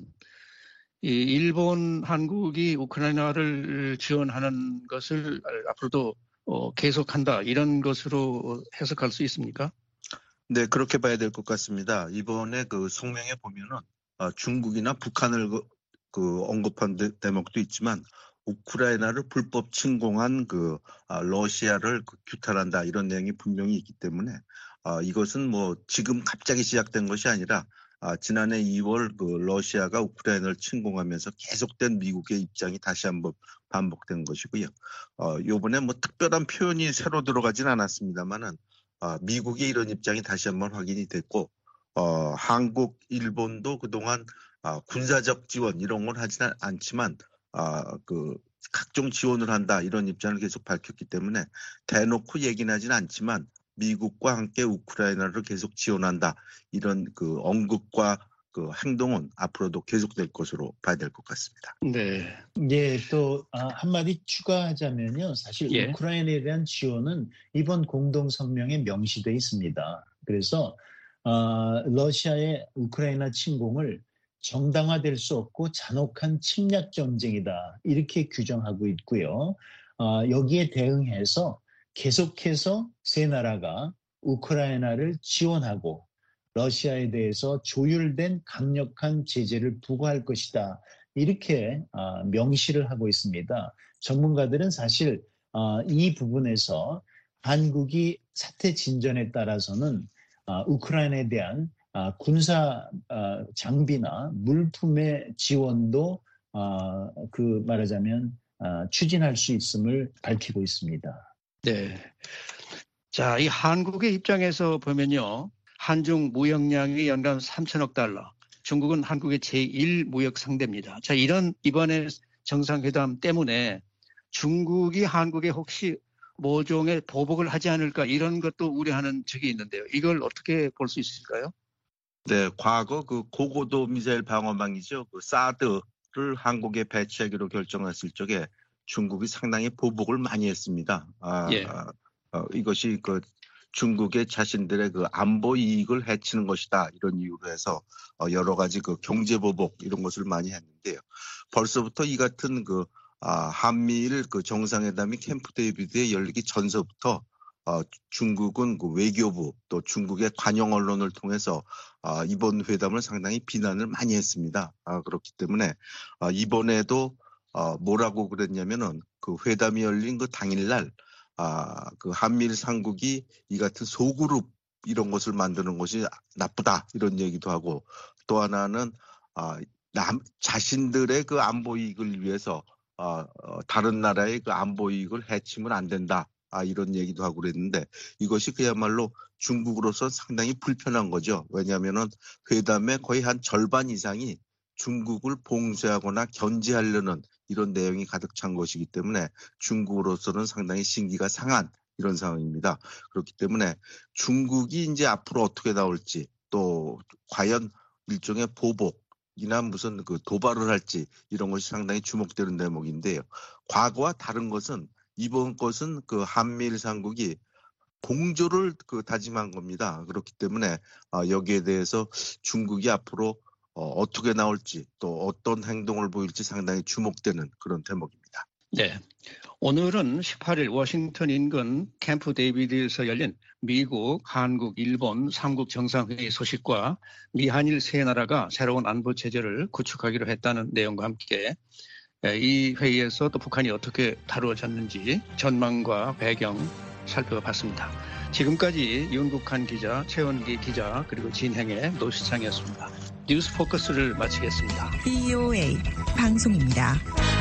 일본, 한국이 우크라이나를 지원하는 것을 앞으로도 계속한다 이런 것으로 해석할 수 있습니까? 네, 그렇게 봐야 될 것 같습니다. 이번에 그 성명에 보면은 중국이나 북한을 언급한 대목도 있지만 우크라이나를 불법 침공한 러시아를 규탄한다 이런 내용이 분명히 있기 때문에 이것은 뭐 지금 갑자기 시작된 것이 아니라 지난해 2월 러시아가 우크라이나를 침공하면서 계속된 미국의 입장이 다시 한번 반복된 것이고요. 이번에 뭐 특별한 표현이 새로 들어가진 않았습니다만은 미국의 이런 입장이 다시 한번 확인이 됐고 한국, 일본도 그동안 군사적 지원 이런 건 하지는 않지만 각종 지원을 한다 이런 입장을 계속 밝혔기 때문에 대놓고 얘기는 하진 않지만 미국과 함께 우크라이나를 계속 지원한다 이런 언급과 행동은 앞으로도 계속될 것으로 봐야 될 것 같습니다. 네. 예, 또 한마디 추가하자면요. 사실 예. 우크라이나에 대한 지원은 이번 공동성명에 명시되어 있습니다. 그래서 러시아의 우크라이나 침공을 정당화될 수 없고 잔혹한 침략 전쟁이다. 이렇게 규정하고 있고요. 여기에 대응해서 계속해서 세 나라가 우크라이나를 지원하고 러시아에 대해서 조율된 강력한 제재를 부과할 것이다. 이렇게 명시를 하고 있습니다. 전문가들은 사실 이 부분에서 한국이 사태 진전에 따라서는 우크라이나에 대한 군사 장비나 물품의 지원도 말하자면 추진할 수 있음을 밝히고 있습니다. 네. 자, 이 한국의 입장에서 보면요. 한중 무역량이 연간 3천억 달러. 중국은 한국의 제1 무역 상대입니다. 자, 이번에 정상회담 때문에 중국이 한국에 혹시 모종의 보복을 하지 않을까 이런 것도 우려하는 적이 있는데요. 이걸 어떻게 볼 수 있을까요? 네, 과거 그 고고도 미사일 방어망이죠. 그 사드를 한국에 배치하기로 결정했을 적에 중국이 상당히 보복을 많이 했습니다. 예. 이것이 그 중국의 자신들의 그 안보 이익을 해치는 것이다 이런 이유로 해서 여러 가지 그 경제 보복 이런 것을 많이 했는데요. 벌써부터 이 같은 그 한미일 그 정상회담이 캠프 데이비드에 열리기 전서부터 중국은 그 외교부 또 중국의 관영 언론을 통해서 이번 회담을 상당히 비난을 많이 했습니다. 그렇기 때문에 이번에도 뭐라고 그랬냐면은 그 회담이 열린 그 당일날 그 한미일 삼국이 이 같은 소그룹 이런 것을 만드는 것이 나쁘다 이런 얘기도 하고 또 하나는 자신들의 그 안보 이익을 위해서 다른 나라의 그 안보 이익을 해치면 안 된다. 이런 얘기도 하고 그랬는데 이것이 그야말로 중국으로서 상당히 불편한 거죠. 왜냐하면은 회담의 거의 한 절반 이상이 중국을 봉쇄하거나 견제하려는 이런 내용이 가득 찬 것이기 때문에 중국으로서는 상당히 신기가 상한 이런 상황입니다. 그렇기 때문에 중국이 이제 앞으로 어떻게 나올지 또 과연 일종의 보복이나 무슨 그 도발을 할지 이런 것이 상당히 주목되는 대목인데요. 과거와 다른 것은 이번 것은 그 한미일 삼국이 공조를 그 다짐한 겁니다. 그렇기 때문에 여기에 대해서 중국이 앞으로 어떻게 나올지 또 어떤 행동을 보일지 상당히 주목되는 그런 대목입니다. 네. 오늘은 18일 워싱턴 인근 캠프 데이비드에서 열린 미국, 한국, 일본 3국 정상회의 소식과 미한일 세 나라가 새로운 안보 체제를 구축하기로 했다는 내용과 함께 이 회의에서 또 북한이 어떻게 다루어졌는지 전망과 배경 살펴봤습니다. 지금까지 윤국한 기자, 최원기 기자 그리고 진행의 노시창이었습니다. 뉴스 포커스를 마치겠습니다. VOA 방송입니다.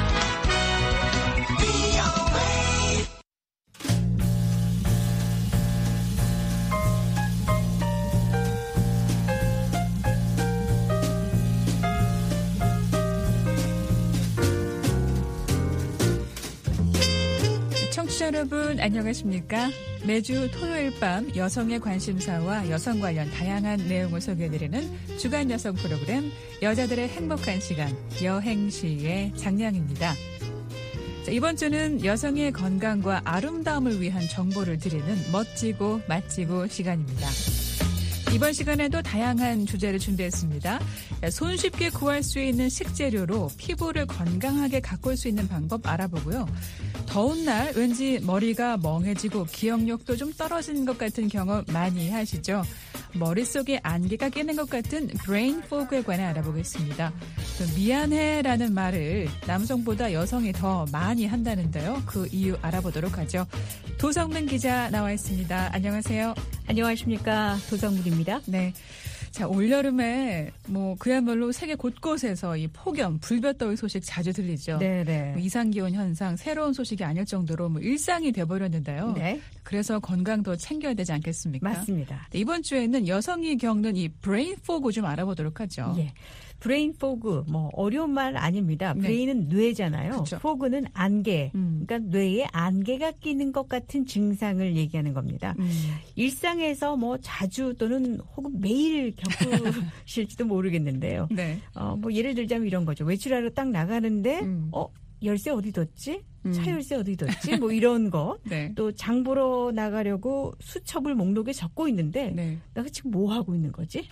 청취자 여러분 안녕하십니까? 매주 토요일 밤 여성의 관심사와 여성 관련 다양한 내용을 소개해드리는 주간 여성 프로그램 여자들의 행복한 시간 여행시의 장량입니다. 자, 이번 주는 여성의 건강과 아름다움을 위한 정보를 드리는 멋지고 맛지고 시간입니다. 이번 시간에도 다양한 주제를 준비했습니다. 손쉽게 구할 수 있는 식재료로 피부를 건강하게 가꿀 수 있는 방법 알아보고요. 더운 날 왠지 머리가 멍해지고 기억력도 좀 떨어지는 것 같은 경험 많이 하시죠? 머릿속에 안개가 끼는 것 같은 브레인 포그에 관해 알아보겠습니다. 미안해라는 말을 남성보다 여성이 더 많이 한다는데요. 그 이유 알아보도록 하죠. 도성문 기자 나와 있습니다. 안녕하세요. 안녕하십니까. 도성문입니다. 네. 자, 올여름에 그야말로 세계 곳곳에서 이 폭염, 불볕더위 소식 자주 들리죠. 네네. 이상기온 현상, 새로운 소식이 아닐 정도로 일상이 돼버렸는데요. 네. 그래서 건강도 챙겨야 되지 않겠습니까? 맞습니다. 네, 이번 주에는 여성이 겪는 이 브레인 포그 좀 알아보도록 하죠. 예. 브레인 포그, 어려운 말 아닙니다. 네. 브레인은 뇌잖아요. 그렇죠. 포그는 안개. 그러니까 뇌에 안개가 끼는 것 같은 증상을 얘기하는 겁니다. 일상에서 자주 또는 혹은 매일 겪으실지도 모르겠는데요. 네. 예를 들자면 이런 거죠. 외출하러 딱 나가는데, 열쇠 어디 뒀지? 차 열쇠 어디 뒀지? 이런 거. 네. 또 장 보러 나가려고 수첩을 목록에 적고 있는데 네. 내가 지금 뭐 하고 있는 거지?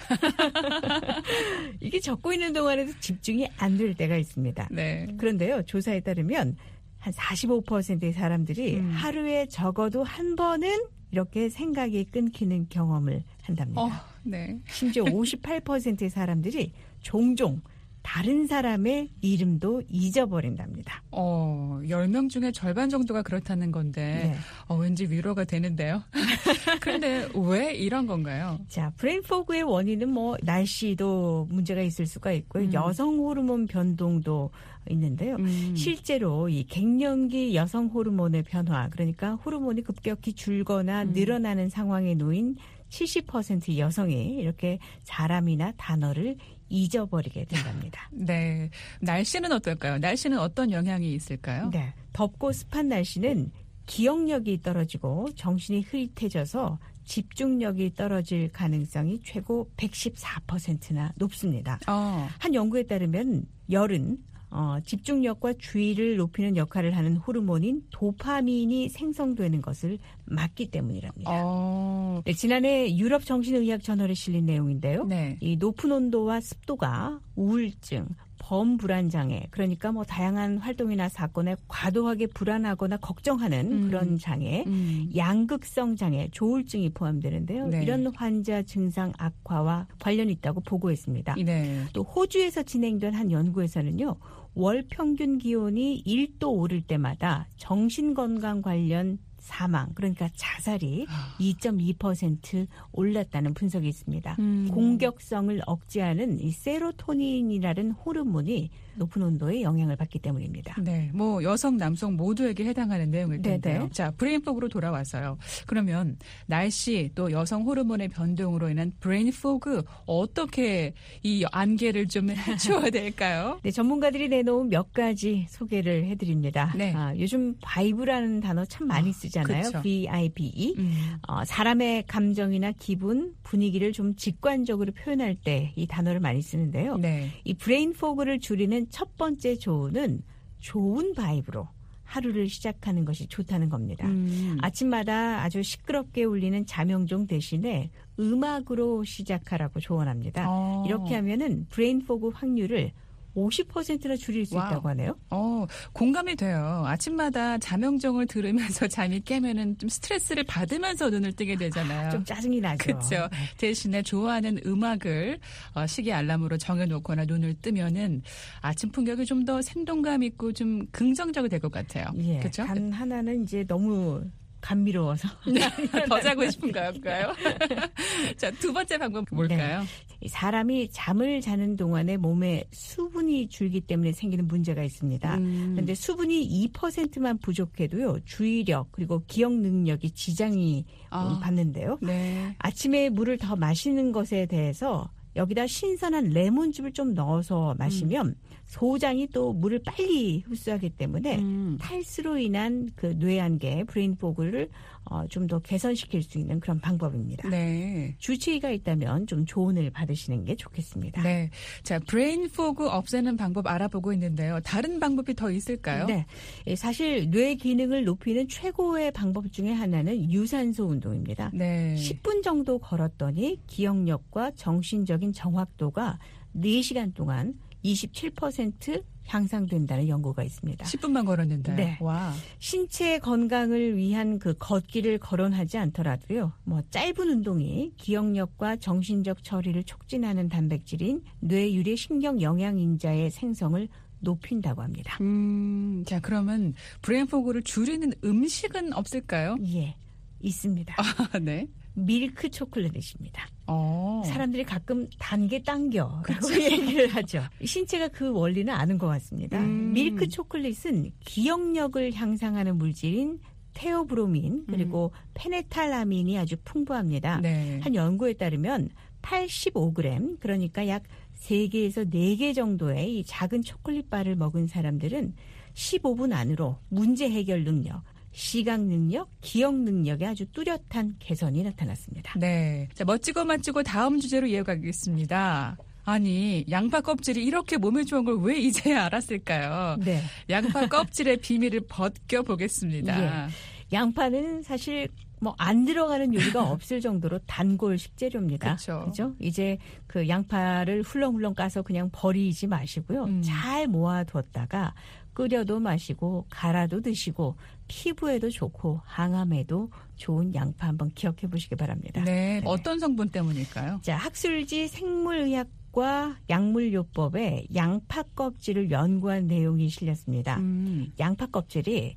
이게 적고 있는 동안에도 집중이 안 될 때가 있습니다. 네. 그런데요. 조사에 따르면 한 45%의 사람들이 하루에 적어도 한 번은 이렇게 생각이 끊기는 경험을 한답니다. 네. 심지어 58%의 사람들이 종종 다른 사람의 이름도 잊어버린답니다. 10명 중에 절반 정도가 그렇다는 건데 왠지 위로가 되는데요. 그런데 왜 이런 건가요? 자, 브레인 포그의 원인은 뭐 날씨도 문제가 있을 수가 있고요. 여성 호르몬 변동도 있는데요. 실제로 이 갱년기 여성 호르몬의 변화, 그러니까 호르몬이 급격히 줄거나 늘어나는 상황에 놓인 70% 여성이 이렇게 사람이나 단어를 잊어버리게 된답니다. 네. 날씨는 어떨까요? 날씨는 어떤 영향이 있을까요? 네. 덥고 습한 날씨는 기억력이 떨어지고 정신이 흐릿해져서 집중력이 떨어질 가능성이 최고 114%나 높습니다. 한 연구에 따르면 열은 집중력과 주의를 높이는 역할을 하는 호르몬인 도파민이 생성되는 것을 막기 때문이랍니다. 네, 지난해 유럽 정신의학 저널에 실린 내용인데요. 네. 이 높은 온도와 습도가 우울증, 범불안장애, 그러니까 뭐 다양한 활동이나 사건에 과도하게 불안하거나 걱정하는 그런 장애, 양극성 장애, 조울증이 포함되는데요. 네. 이런 환자 증상 악화와 관련이 있다고 보고했습니다. 네. 또 호주에서 진행된 한 연구에서는요. 월 평균 기온이 1도 오를 때마다 정신건강 관련 사망, 그러니까 자살이 2.2% 올랐다는 분석이 있습니다. 공격성을 억제하는 이 세로토닌이라는 호르몬이 높은 온도에 영향을 받기 때문입니다. 네, 뭐 여성, 남성 모두에게 해당하는 내용일 텐데요. 네네. 자, 브레인 포그로 돌아와서요. 그러면 날씨 또 여성 호르몬의 변동으로 인한 브레인 포그 어떻게 이 안개를 좀 해치워야 될까요? 네, 전문가들이 내놓은 몇 가지 소개를 해드립니다. 네. 요즘 바이브라는 단어 참 많이 쓰잖아요. 그렇죠. VIBE. 사람의 감정이나 기분, 분위기를 좀 직관적으로 표현할 때 이 단어를 많이 쓰는데요. 네. 이 브레인 포그를 줄이는 첫 번째 조언은 좋은 바이브로 하루를 시작하는 것이 좋다는 겁니다. 아침마다 아주 시끄럽게 울리는 자명종 대신에 음악으로 시작하라고 조언합니다. 이렇게 하면은 브레인 포그 확률을 50%나 줄일 수 있다고 하네요. 공감이 돼요. 아침마다 자명종을 들으면서 잠이 깨면은 좀 스트레스를 받으면서 눈을 뜨게 되잖아요. 좀 짜증이 나죠. 그렇죠. 대신에 좋아하는 음악을 시계 알람으로 정해놓거나 눈을 뜨면은 아침 풍경이 좀 더 생동감 있고 좀 긍정적이 될 것 같아요. 예, 그렇죠? 단 하나는 이제 너무 감미로워서 더 자고 싶은가요? 자, 두 번째 방법 뭘까요? 네. 사람이 잠을 자는 동안에 몸에 수분이 줄기 때문에 생기는 문제가 있습니다. 그런데 수분이 2%만 부족해도요. 주의력 그리고 기억 능력이 지장이 받는데요. 네. 아침에 물을 더 마시는 것에 대해서 여기다 신선한 레몬즙을 좀 넣어서 마시면 소장이 또 물을 빨리 흡수하기 때문에 탈수로 인한 그 뇌안개, 브레인 포그를 좀 더 개선시킬 수 있는 그런 방법입니다. 네. 주치의가 있다면 좀 조언을 받으시는 게 좋겠습니다. 네. 자, 브레인 포그 없애는 방법 알아보고 있는데요. 다른 방법이 더 있을까요? 네. 사실 뇌 기능을 높이는 최고의 방법 중에 하나는 유산소 운동입니다. 네. 10분 정도 걸었더니 기억력과 정신적인 정확도가 4시간 동안 27% 향상된다는 연구가 있습니다. 10분만 걸었는데. 네. 와. 신체 건강을 위한 그 걷기를 거론하지 않더라도요. 뭐 짧은 운동이 기억력과 정신적 처리를 촉진하는 단백질인 뇌유래 신경 영양인자의 생성을 높인다고 합니다. 자, 그러면 브레인 포그를 줄이는 음식은 없을까요? 예, 있습니다. 네. 밀크 초콜릿입니다. 사람들이 가끔 단 게 당겨라고 얘기를 하죠. 신체가 그 원리는 아는 것 같습니다. 밀크 초콜릿은 기억력을 향상하는 물질인 테오브로민 그리고 페네탈라민이 아주 풍부합니다. 네. 한 연구에 따르면 85g 그러니까 약 3개에서 4개 정도의 이 작은 초콜릿바를 먹은 사람들은 15분 안으로 문제 해결 능력, 시각 능력, 기억 능력에 아주 뚜렷한 개선이 나타났습니다. 네. 자, 멋지고 맛지고 다음 주제로 이어가겠습니다. 아니, 양파 껍질이 이렇게 몸에 좋은 걸 왜 이제야 알았을까요? 네. 양파 껍질의 비밀을 벗겨보겠습니다. 예. 양파는 사실 뭐 안 들어가는 요리가 없을 정도로 단골 식재료입니다. 그렇죠. 이제 그 양파를 훌렁훌렁 까서 그냥 버리지 마시고요. 잘 모아두었다가 끓여도 마시고 갈아도 드시고 피부에도 좋고 항암에도 좋은 양파 한번 기억해 보시기 바랍니다. 네. 어떤 성분 때문일까요? 자, 학술지 생물의학 미국과 약물요법에 양파 껍질을 연구한 내용이 실렸습니다. 양파 껍질이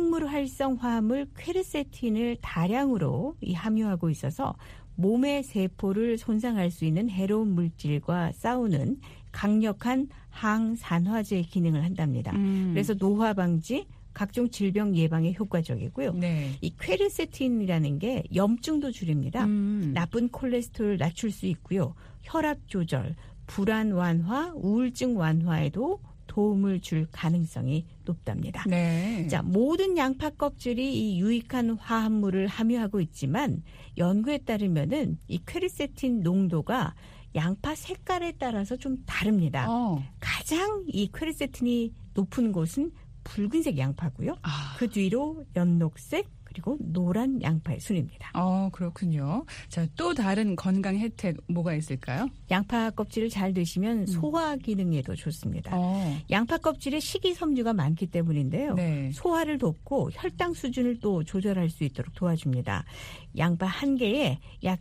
생물활성화합물 퀘르세틴을 다량으로 함유하고 있어서 몸의 세포를 손상할 수 있는 해로운 물질과 싸우는 강력한 항산화제 기능을 한답니다. 그래서 노화 방지, 각종 질병 예방에 효과적이고요. 네. 이 퀘르세틴이라는 게 염증도 줄입니다. 나쁜 콜레스테롤을 낮출 수 있고요. 혈압 조절, 불안 완화, 우울증 완화에도 도움을 줄 가능성이 높답니다. 네. 자, 모든 양파 껍질이 이 유익한 화합물을 함유하고 있지만 연구에 따르면은 이 퀘르세틴 농도가 양파 색깔에 따라서 좀 다릅니다. 가장 이 퀘르세틴이 높은 곳은 붉은색 양파고요. 그 뒤로 연녹색 그리고 노란 양파의 순입니다. 그렇군요. 자, 또 다른 건강 혜택 뭐가 있을까요? 양파 껍질을 잘 드시면 소화 기능에도 좋습니다. 양파 껍질에 식이섬유가 많기 때문인데요. 네. 소화를 돕고 혈당 수준을 또 조절할 수 있도록 도와줍니다. 양파 한 개에 약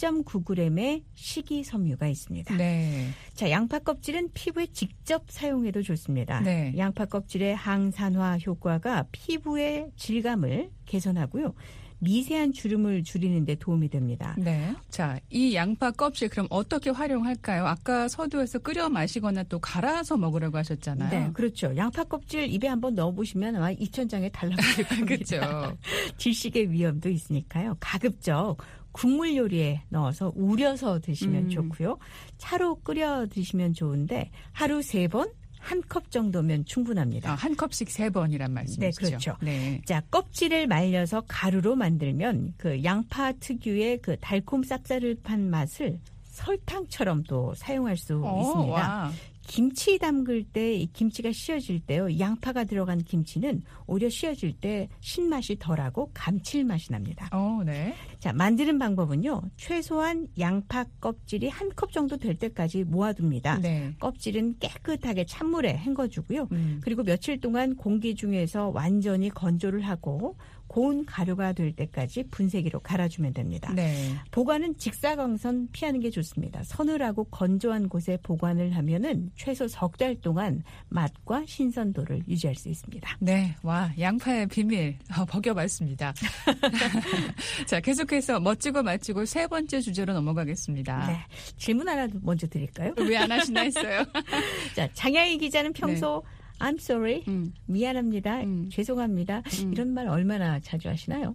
1.9g의 식이섬유가 있습니다. 네. 자, 양파 껍질은 피부에 직접 사용해도 좋습니다. 네. 양파 껍질의 항산화 효과가 피부의 질감을 개선하고요. 미세한 주름을 줄이는 데 도움이 됩니다. 네. 자, 이 양파 껍질 그럼 어떻게 활용할까요? 아까 서두에서 끓여 마시거나 또 갈아서 먹으라고 하셨잖아요. 네, 그렇죠. 양파 껍질 입에 한번 넣어보시면 아마 입천장에 달라붙을 겁니다. 그렇죠. 질식의 위험도 있으니까요. 가급적 국물 요리에 넣어서 우려서 드시면 좋고요. 차로 끓여 드시면 좋은데 하루 3번 한 컵 정도면 충분합니다. 한 컵씩 3번이란 말씀이시죠? 네, 그렇죠. 네. 자, 껍질을 말려서 가루로 만들면 그 양파 특유의 그 달콤 쌉싸름한 맛을 설탕처럼 또 사용할 수 있습니다. 와. 김치 담글 때 이 김치가 씌어질 때요. 양파가 들어간 김치는 오히려 씌어질 때 신맛이 덜하고 감칠맛이 납니다. 네. 자, 만드는 방법은요. 최소한 양파 껍질이 한 컵 정도 될 때까지 모아둡니다. 네. 껍질은 깨끗하게 찬물에 헹궈주고요. 그리고 며칠 동안 공기 중에서 완전히 건조를 하고 고운 가루가 될 때까지 분쇄기로 갈아주면 됩니다. 네. 보관은 직사광선 피하는 게 좋습니다. 서늘하고 건조한 곳에 보관을 하면은 최소 석 달 동안 맛과 신선도를 유지할 수 있습니다. 네, 와, 양파의 비밀 벗겨봤습니다. 자, 계속해서 멋지고 맛지고 3번째 주제로 넘어가겠습니다. 네, 질문 하나 먼저 드릴까요? 왜 안 하시나 했어요. 자, 장야희 기자는 평소 네. I'm sorry, 미안합니다, 죄송합니다 이런 말 얼마나 자주 하시나요?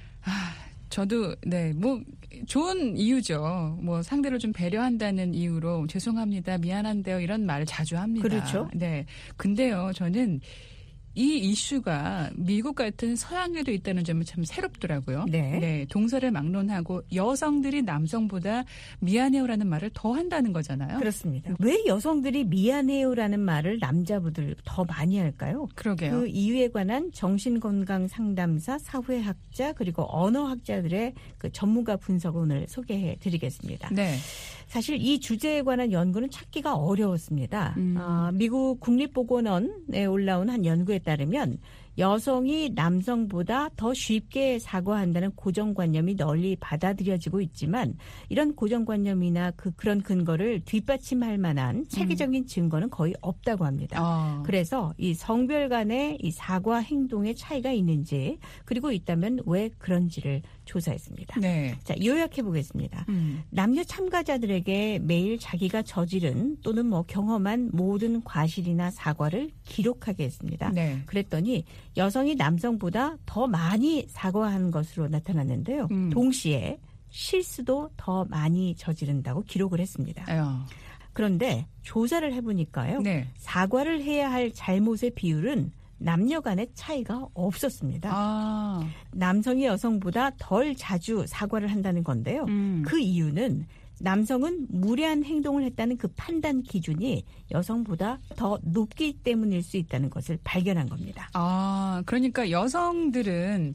저도 네, 뭐 좋은 이유죠. 뭐 상대를 좀 배려한다는 이유로 죄송합니다, 미안한데요 이런 말을 자주 합니다. 그렇죠. 네, 근데요 저는 이 이슈가 미국 같은 서양에도 있다는 점이 참 새롭더라고요. 네. 네, 동서를 막론하고 여성들이 남성보다 미안해요라는 말을 더 한다는 거잖아요. 그렇습니다. 왜 여성들이 미안해요라는 말을 남자분들 더 많이 할까요? 그러게요. 그 이유에 관한 정신건강 상담사, 사회학자 그리고 언어학자들의 그 전문가 분석을 오늘 소개해드리겠습니다. 네. 사실 이 주제에 관한 연구는 찾기가 어려웠습니다. 미국 국립보건원에 올라온 한 연구에 따르면 여성이 남성보다 더 쉽게 사과한다는 고정관념이 널리 받아들여지고 있지만 이런 고정관념이나 그런 근거를 뒷받침할 만한 체계적인 증거는 거의 없다고 합니다. 그래서 이 성별 간의 이 사과 행동의 차이가 있는지 그리고 있다면 왜 그런지를 조사했습니다. 네. 자, 요약해 보겠습니다. 남녀 참가자들에게 매일 자기가 저지른 또는 뭐 경험한 모든 과실이나 사과를 기록하게 했습니다. 네. 그랬더니 여성이 남성보다 더 많이 사과한 것으로 나타났는데요. 동시에 실수도 더 많이 저지른다고 기록을 했습니다. 그런데 조사를 해보니까요. 네. 사과를 해야 할 잘못의 비율은 남녀 간의 차이가 없었습니다. 남성이 여성보다 덜 자주 사과를 한다는 건데요. 그 이유는 남성은 무례한 행동을 했다는 그 판단 기준이 여성보다 더 높기 때문일 수 있다는 것을 발견한 겁니다. 그러니까 여성들은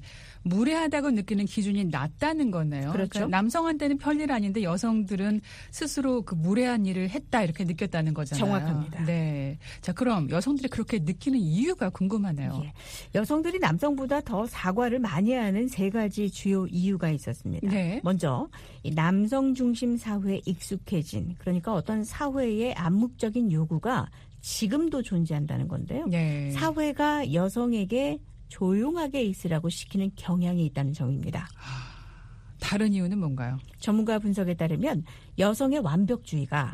무례하다고 느끼는 기준이 낮다는 거네요. 그렇죠. 그러니까 남성한테는 별일 아닌데 여성들은 스스로 그 무례한 일을 했다 이렇게 느꼈다는 거잖아요. 정확합니다. 네. 자, 그럼 여성들이 그렇게 느끼는 이유가 궁금하네요. 예. 여성들이 남성보다 더 사과를 많이 하는 3가지 주요 이유가 있었습니다. 네. 먼저 이 남성 중심 사회에 익숙해진, 그러니까 어떤 사회의 암묵적인 요구가 지금도 존재한다는 건데요. 네. 사회가 여성에게 조용하게 있으라고 시키는 경향이 있다는 점입니다. 다른 이유는 뭔가요? 전문가 분석에 따르면 여성의 완벽주의가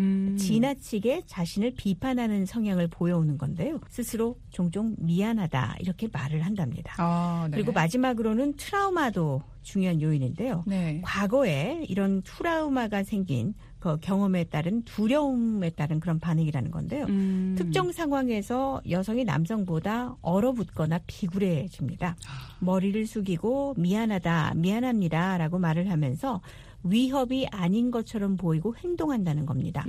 지나치게 자신을 비판하는 성향을 보여오는 건데요. 스스로 종종 미안하다 이렇게 말을 한답니다. 네. 그리고 마지막으로는 트라우마도 중요한 요인인데요. 네. 과거에 이런 트라우마가 생긴 그 경험에 따른 두려움에 따른 그런 반응이라는 건데요. 특정 상황에서 여성이 남성보다 얼어붙거나 비굴해집니다. 머리를 숙이고 미안하다, 미안합니다라고 말을 하면서 위협이 아닌 것처럼 보이고 행동한다는 겁니다.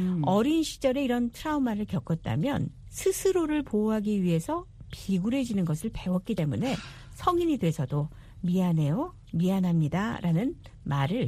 어린 시절에 이런 트라우마를 겪었다면 스스로를 보호하기 위해서 비굴해지는 것을 배웠기 때문에 성인이 돼서도 미안해요, 미안합니다라는 말을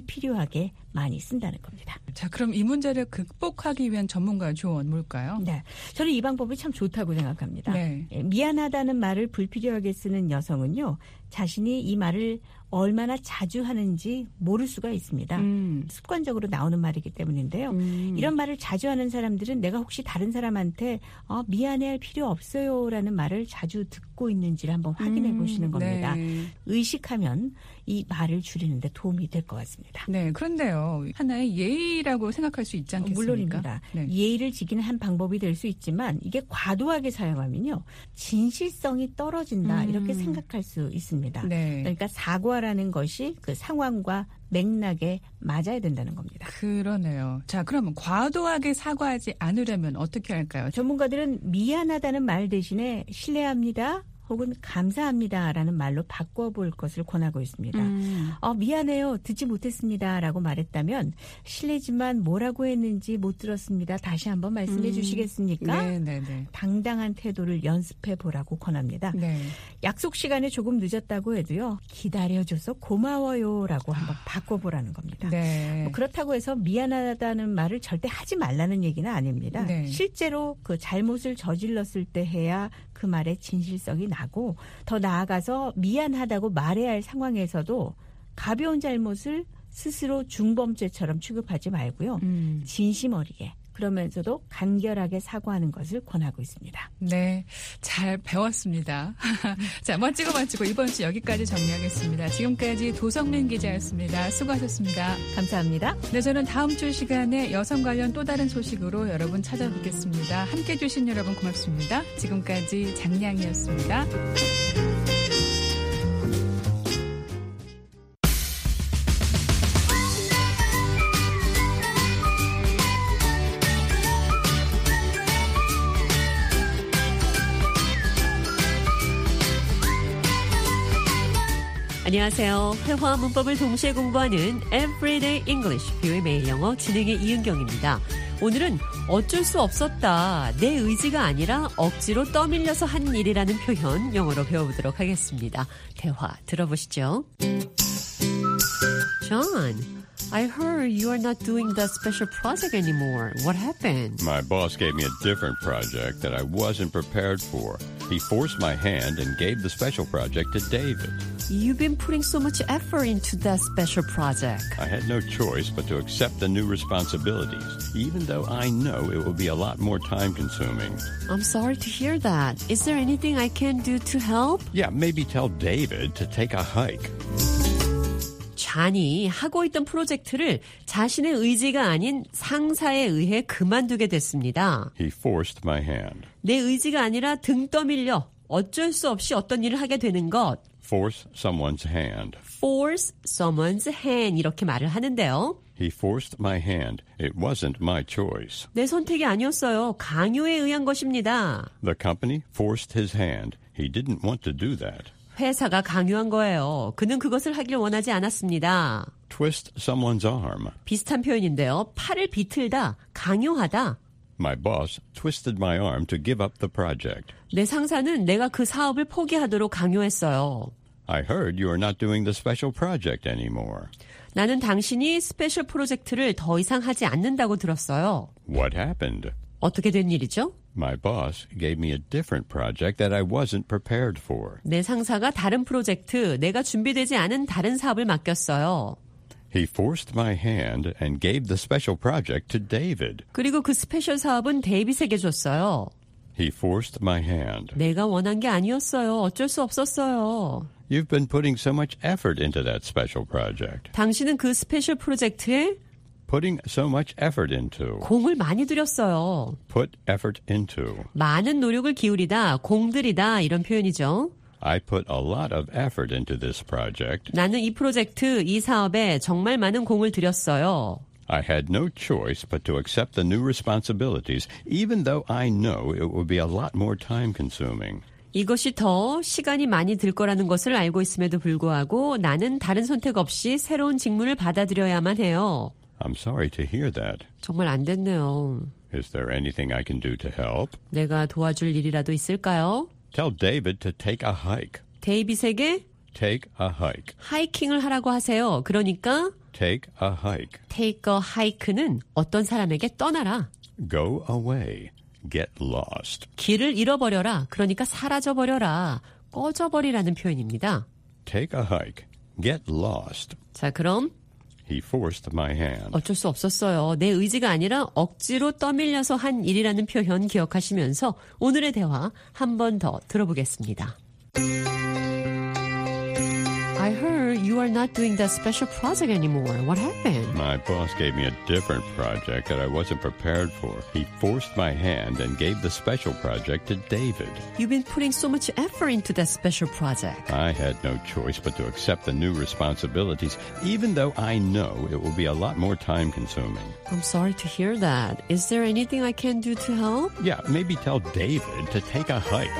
불필요하게 많이 쓴다는 겁니다. 자, 그럼 이 문제를 극복하기 위한 전문가의 조언 뭘까요? 네, 저는 이 방법이 참 좋다고 생각합니다. 네. 미안하다는 말을 불필요하게 쓰는 여성은요, 자신이 이 말을 얼마나 자주 하는지 모를 수가 있습니다. 습관적으로 나오는 말이기 때문인데요. 이런 말을 자주 하는 사람들은 내가 혹시 다른 사람한테 미안해할 필요 없어요라는 말을 자주 듣고 있는지를 한번 확인해 보시는 겁니다. 네. 의식하면 이 말을 줄이는 데 도움이 될 것 같습니다. 네, 그런데요. 하나의 예의라고 생각할 수 있지 않겠습니까? 물론입니다. 네. 예의를 지키는 한 방법이 될 수 있지만 이게 과도하게 사용하면요, 진실성이 떨어진다 이렇게 생각할 수 있습니다. 네. 그러니까 사과라는 것이 그 상황과 맥락에 맞아야 된다는 겁니다. 그러네요. 자, 그러면 과도하게 사과하지 않으려면 어떻게 할까요? 전문가들은 미안하다는 말 대신에 실례합니다, 혹은 감사합니다라는 말로 바꿔볼 것을 권하고 있습니다. 미안해요, 듣지 못했습니다라고 말했다면 실례지만 뭐라고 했는지 못 들었습니다. 다시 한번 말씀해 주시겠습니까? 네네네. 당당한 태도를 연습해 보라고 권합니다. 네. 약속 시간에 조금 늦었다고 해도요, 기다려줘서 고마워요라고 한번 바꿔보라는 겁니다. 네. 그렇다고 해서 미안하다는 말을 절대 하지 말라는 얘기는 아닙니다. 네. 실제로 그 잘못을 저질렀을 때 해야 그 말의 진실성이 나고, 더 나아가서 미안하다고 말해야 할 상황에서도 가벼운 잘못을 스스로 중범죄처럼 취급하지 말고요. 진심 어리게, 그러면서도 간결하게 사과하는 것을 권하고 있습니다. 네, 잘 배웠습니다. 자, 멋지고 이번 주 여기까지 정리하겠습니다. 지금까지 도성민 기자였습니다. 수고하셨습니다. 감사합니다. 네, 저는 다음 주 시간에 여성 관련 또 다른 소식으로 여러분 찾아뵙겠습니다. 함께해 주신 여러분 고맙습니다. 지금까지 장량이었습니다. 안녕하세요. 회화와 문법을 동시에 공부하는 Everyday English, 뷰의 매일 영어 진행의 이은경입니다. 오늘은 어쩔 수 없었다, 내 의지가 아니라 억지로 떠밀려서 한 일이라는 표현 영어로 배워보도록 하겠습니다. 대화 들어보시죠. John, I heard you are not doing that special project anymore. What happened? My boss gave me a different project that I wasn't prepared for. He forced my hand and gave the special project to David. You've been putting so much effort into that special project. I had no choice but to accept the new responsibilities, even though I know it will be a lot more time-consuming. I'm sorry to hear that. Is there anything I can do to help? Yeah, maybe tell David to take a hike. 잔이 하고 있던 프로젝트를 자신의 의지가 아닌 상사에 의해 그만두게 됐습니다. He forced my hand. 내 의지가 아니라 등 떠밀려 어쩔 수 없이 어떤 일을 하게 되는 것. Force someone's hand. Force someone's hand 이렇게 말을 하는데요. He forced my hand. It wasn't my choice. 내 선택이 아니었어요. 강요에 의한 것입니다. The company forced his hand. He didn't want to do that. 회사가 강요한 거예요. 그는 그것을 하길 원하지 않았습니다. Twist someone's arm. 비슷한 표현인데요. 팔을 비틀다, 강요하다. My boss twisted my arm to give up the project. 내 상사는 내가 그 사업을 포기하도록 강요했어요. I heard you are not doing the special project anymore. 나는 당신이 스페셜 프로젝트를 더 이상 하지 않는다고 들었어요. What happened? 어떻게 된 일이죠? My boss gave me a different project that I wasn't prepared for. 내 상사가 다른 프로젝트, 내가 준비되지 않은 다른 사업을 맡겼어요. He forced my hand and gave the special project to David. 그리고 그 스페셜 사업은 데이빗에게 줬어요. He forced my hand. 내가 원한 게 아니었어요. 어쩔 수 없었어요. You've been putting so much effort into that special project. 당신은 그 스페셜 프로젝트에 Putting so much effort into. 공을 많이 들였어요. Put effort into. 많은 노력을 기울이다, 공들이다 이런 표현이죠. I put a lot of effort into this project. 나는 이 프로젝트, 이 사업에 정말 많은 공을 들였어요. I had no choice but to accept the new responsibilities, even though I know it would be a lot more time-consuming. 이것이 더 시간이 많이 들 거라는 것을 알고 있음에도 불구하고 나는 다른 선택 없이 새로운 직무를 받아들여야만 해요. I'm sorry to hear that. 정말 안 됐네요. Is there anything I can do to help? 내가 도와줄 일이라도 있을까요? Tell David to take a hike. 데이빗에게 Take a hike. 하이킹을 하라고 하세요. 그러니까 Take a hike. take a hike는 어떤 사람에게 떠나라. Go away. Get lost. 길을 잃어버려라. 그러니까 사라져버려라. 꺼져버리라는 표현입니다. Take a hike. Get lost. 자, 그럼 He forced my hand. 어쩔 수 없었어요. 내 의지가 아니라 억지로 떠밀려서 한 일이라는 표현 기억하시면서 오늘의 대화 한 번 더 들어보겠습니다. I heard you are not doing that special project anymore. What happened? My boss gave me a different project that I wasn't prepared for. He forced my hand and gave the special project to David. You've been putting so much effort into that special project. I had no choice but to accept the new responsibilities, even though I know it will be a lot more time-consuming. I'm sorry to hear that. Is there anything I can do to help? Yeah, maybe tell David to take a hike.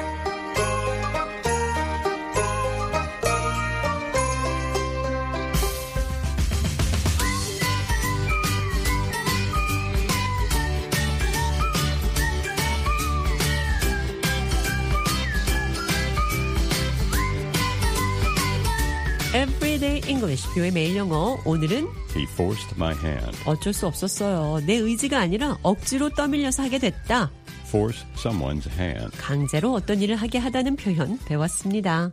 Everyday English, 뷰의 매일 영어. 오늘은 He forced my hand. 어쩔 수 없었어요. 내 의지가 아니라 억지로 떠밀려서 하게 됐다. Force someone's hand. 강제로 어떤 일을 하게 하다는 표현 배웠습니다.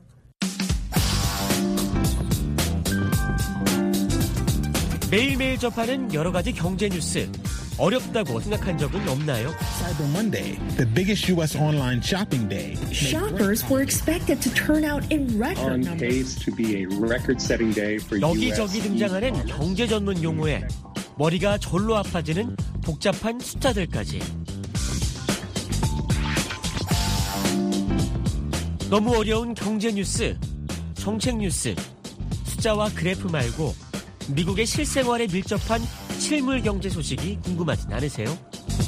매일매일 접하는 여러 가지 경제 뉴스. 어렵다고 생각한 적은 없나요? Cyber Monday, the biggest U.S. online shopping day. Shoppers were expected to turn out in record numbers. On pace to be a record-setting day for 여기저기 등장하는 경제 전문 용어에 머리가 절로 아파지는 복잡한 숫자들까지. 너무 어려운 경제 뉴스, 정책 뉴스, 숫자와 그래프 말고 미국의 실생활에 밀접한 실물 경제 소식이 궁금하진 않으세요?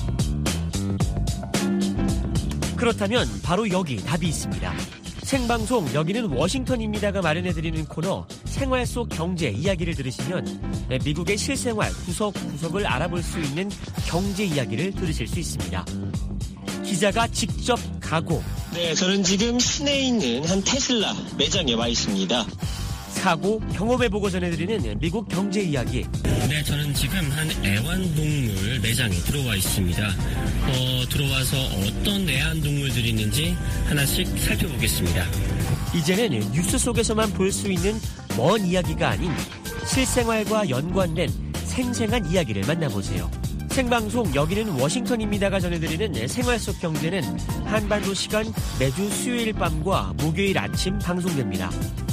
그렇다면 바로 여기 답이 있습니다. 생방송 여기는 워싱턴입니다가 마련해드리는 코너 생활 속 경제 이야기를 들으시면 미국의 실생활 구석구석을 알아볼 수 있는 경제 이야기를 들으실 수 있습니다. 기자가 직접 가고 네, 저는 지금 시내에 있는 한 테슬라 매장에 와 있습니다. 사고 경험해보고 전해드리는 미국 경제 이야기. 네, 저는 지금 한 애완동물 매장에 들어와 있습니다. 들어와서 어떤 애완동물들이 있는지 하나씩 살펴보겠습니다. 이제는 뉴스 속에서만 볼 수 있는 먼 이야기가 아닌 실생활과 연관된 생생한 이야기를 만나보세요. 생방송 여기는 워싱턴입니다가 전해드리는 생활 속 경제는 한반도 시간 매주 수요일 밤과 목요일 아침 방송됩니다.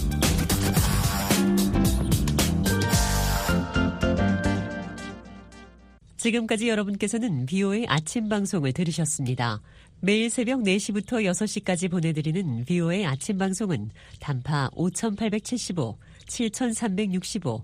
지금까지 여러분께서는 VOA 아침 방송을 들으셨습니다. 매일 새벽 4시부터 6시까지 보내드리는 VOA 아침 방송은 단파 5875, 7365,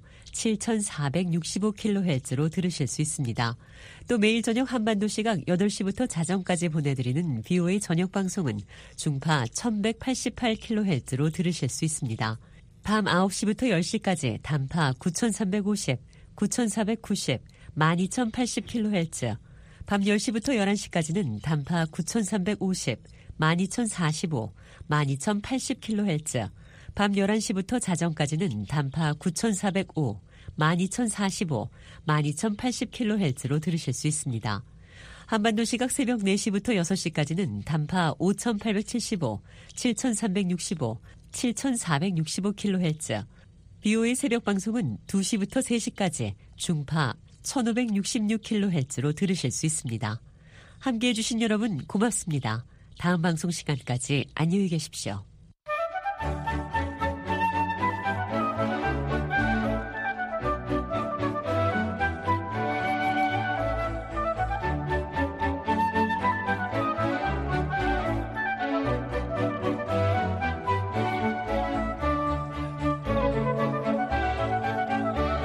7465kHz로 들으실 수 있습니다. 또 매일 저녁 한반도 시각 8시부터 자정까지 보내드리는 VOA 저녁 방송은 중파 1188kHz로 들으실 수 있습니다. 밤 9시부터 10시까지 단파 9350, 9490, 12080kHz, 밤 10시부터 11시까지는 단파 9350, 12045, 12080kHz, 밤 11시부터 자정까지는 단파 9405, 12045, 12080kHz로 들으실 수 있습니다. 한반도 시각 새벽 4시부터 6시까지는 단파 5875, 7365, 7465kHz. BOA 새벽 방송은 2시부터 3시까지 중파 1566kHz로 들으실 수 있습니다. 함께해 주신 여러분 고맙습니다. 다음 방송 시간까지 안녕히 계십시오.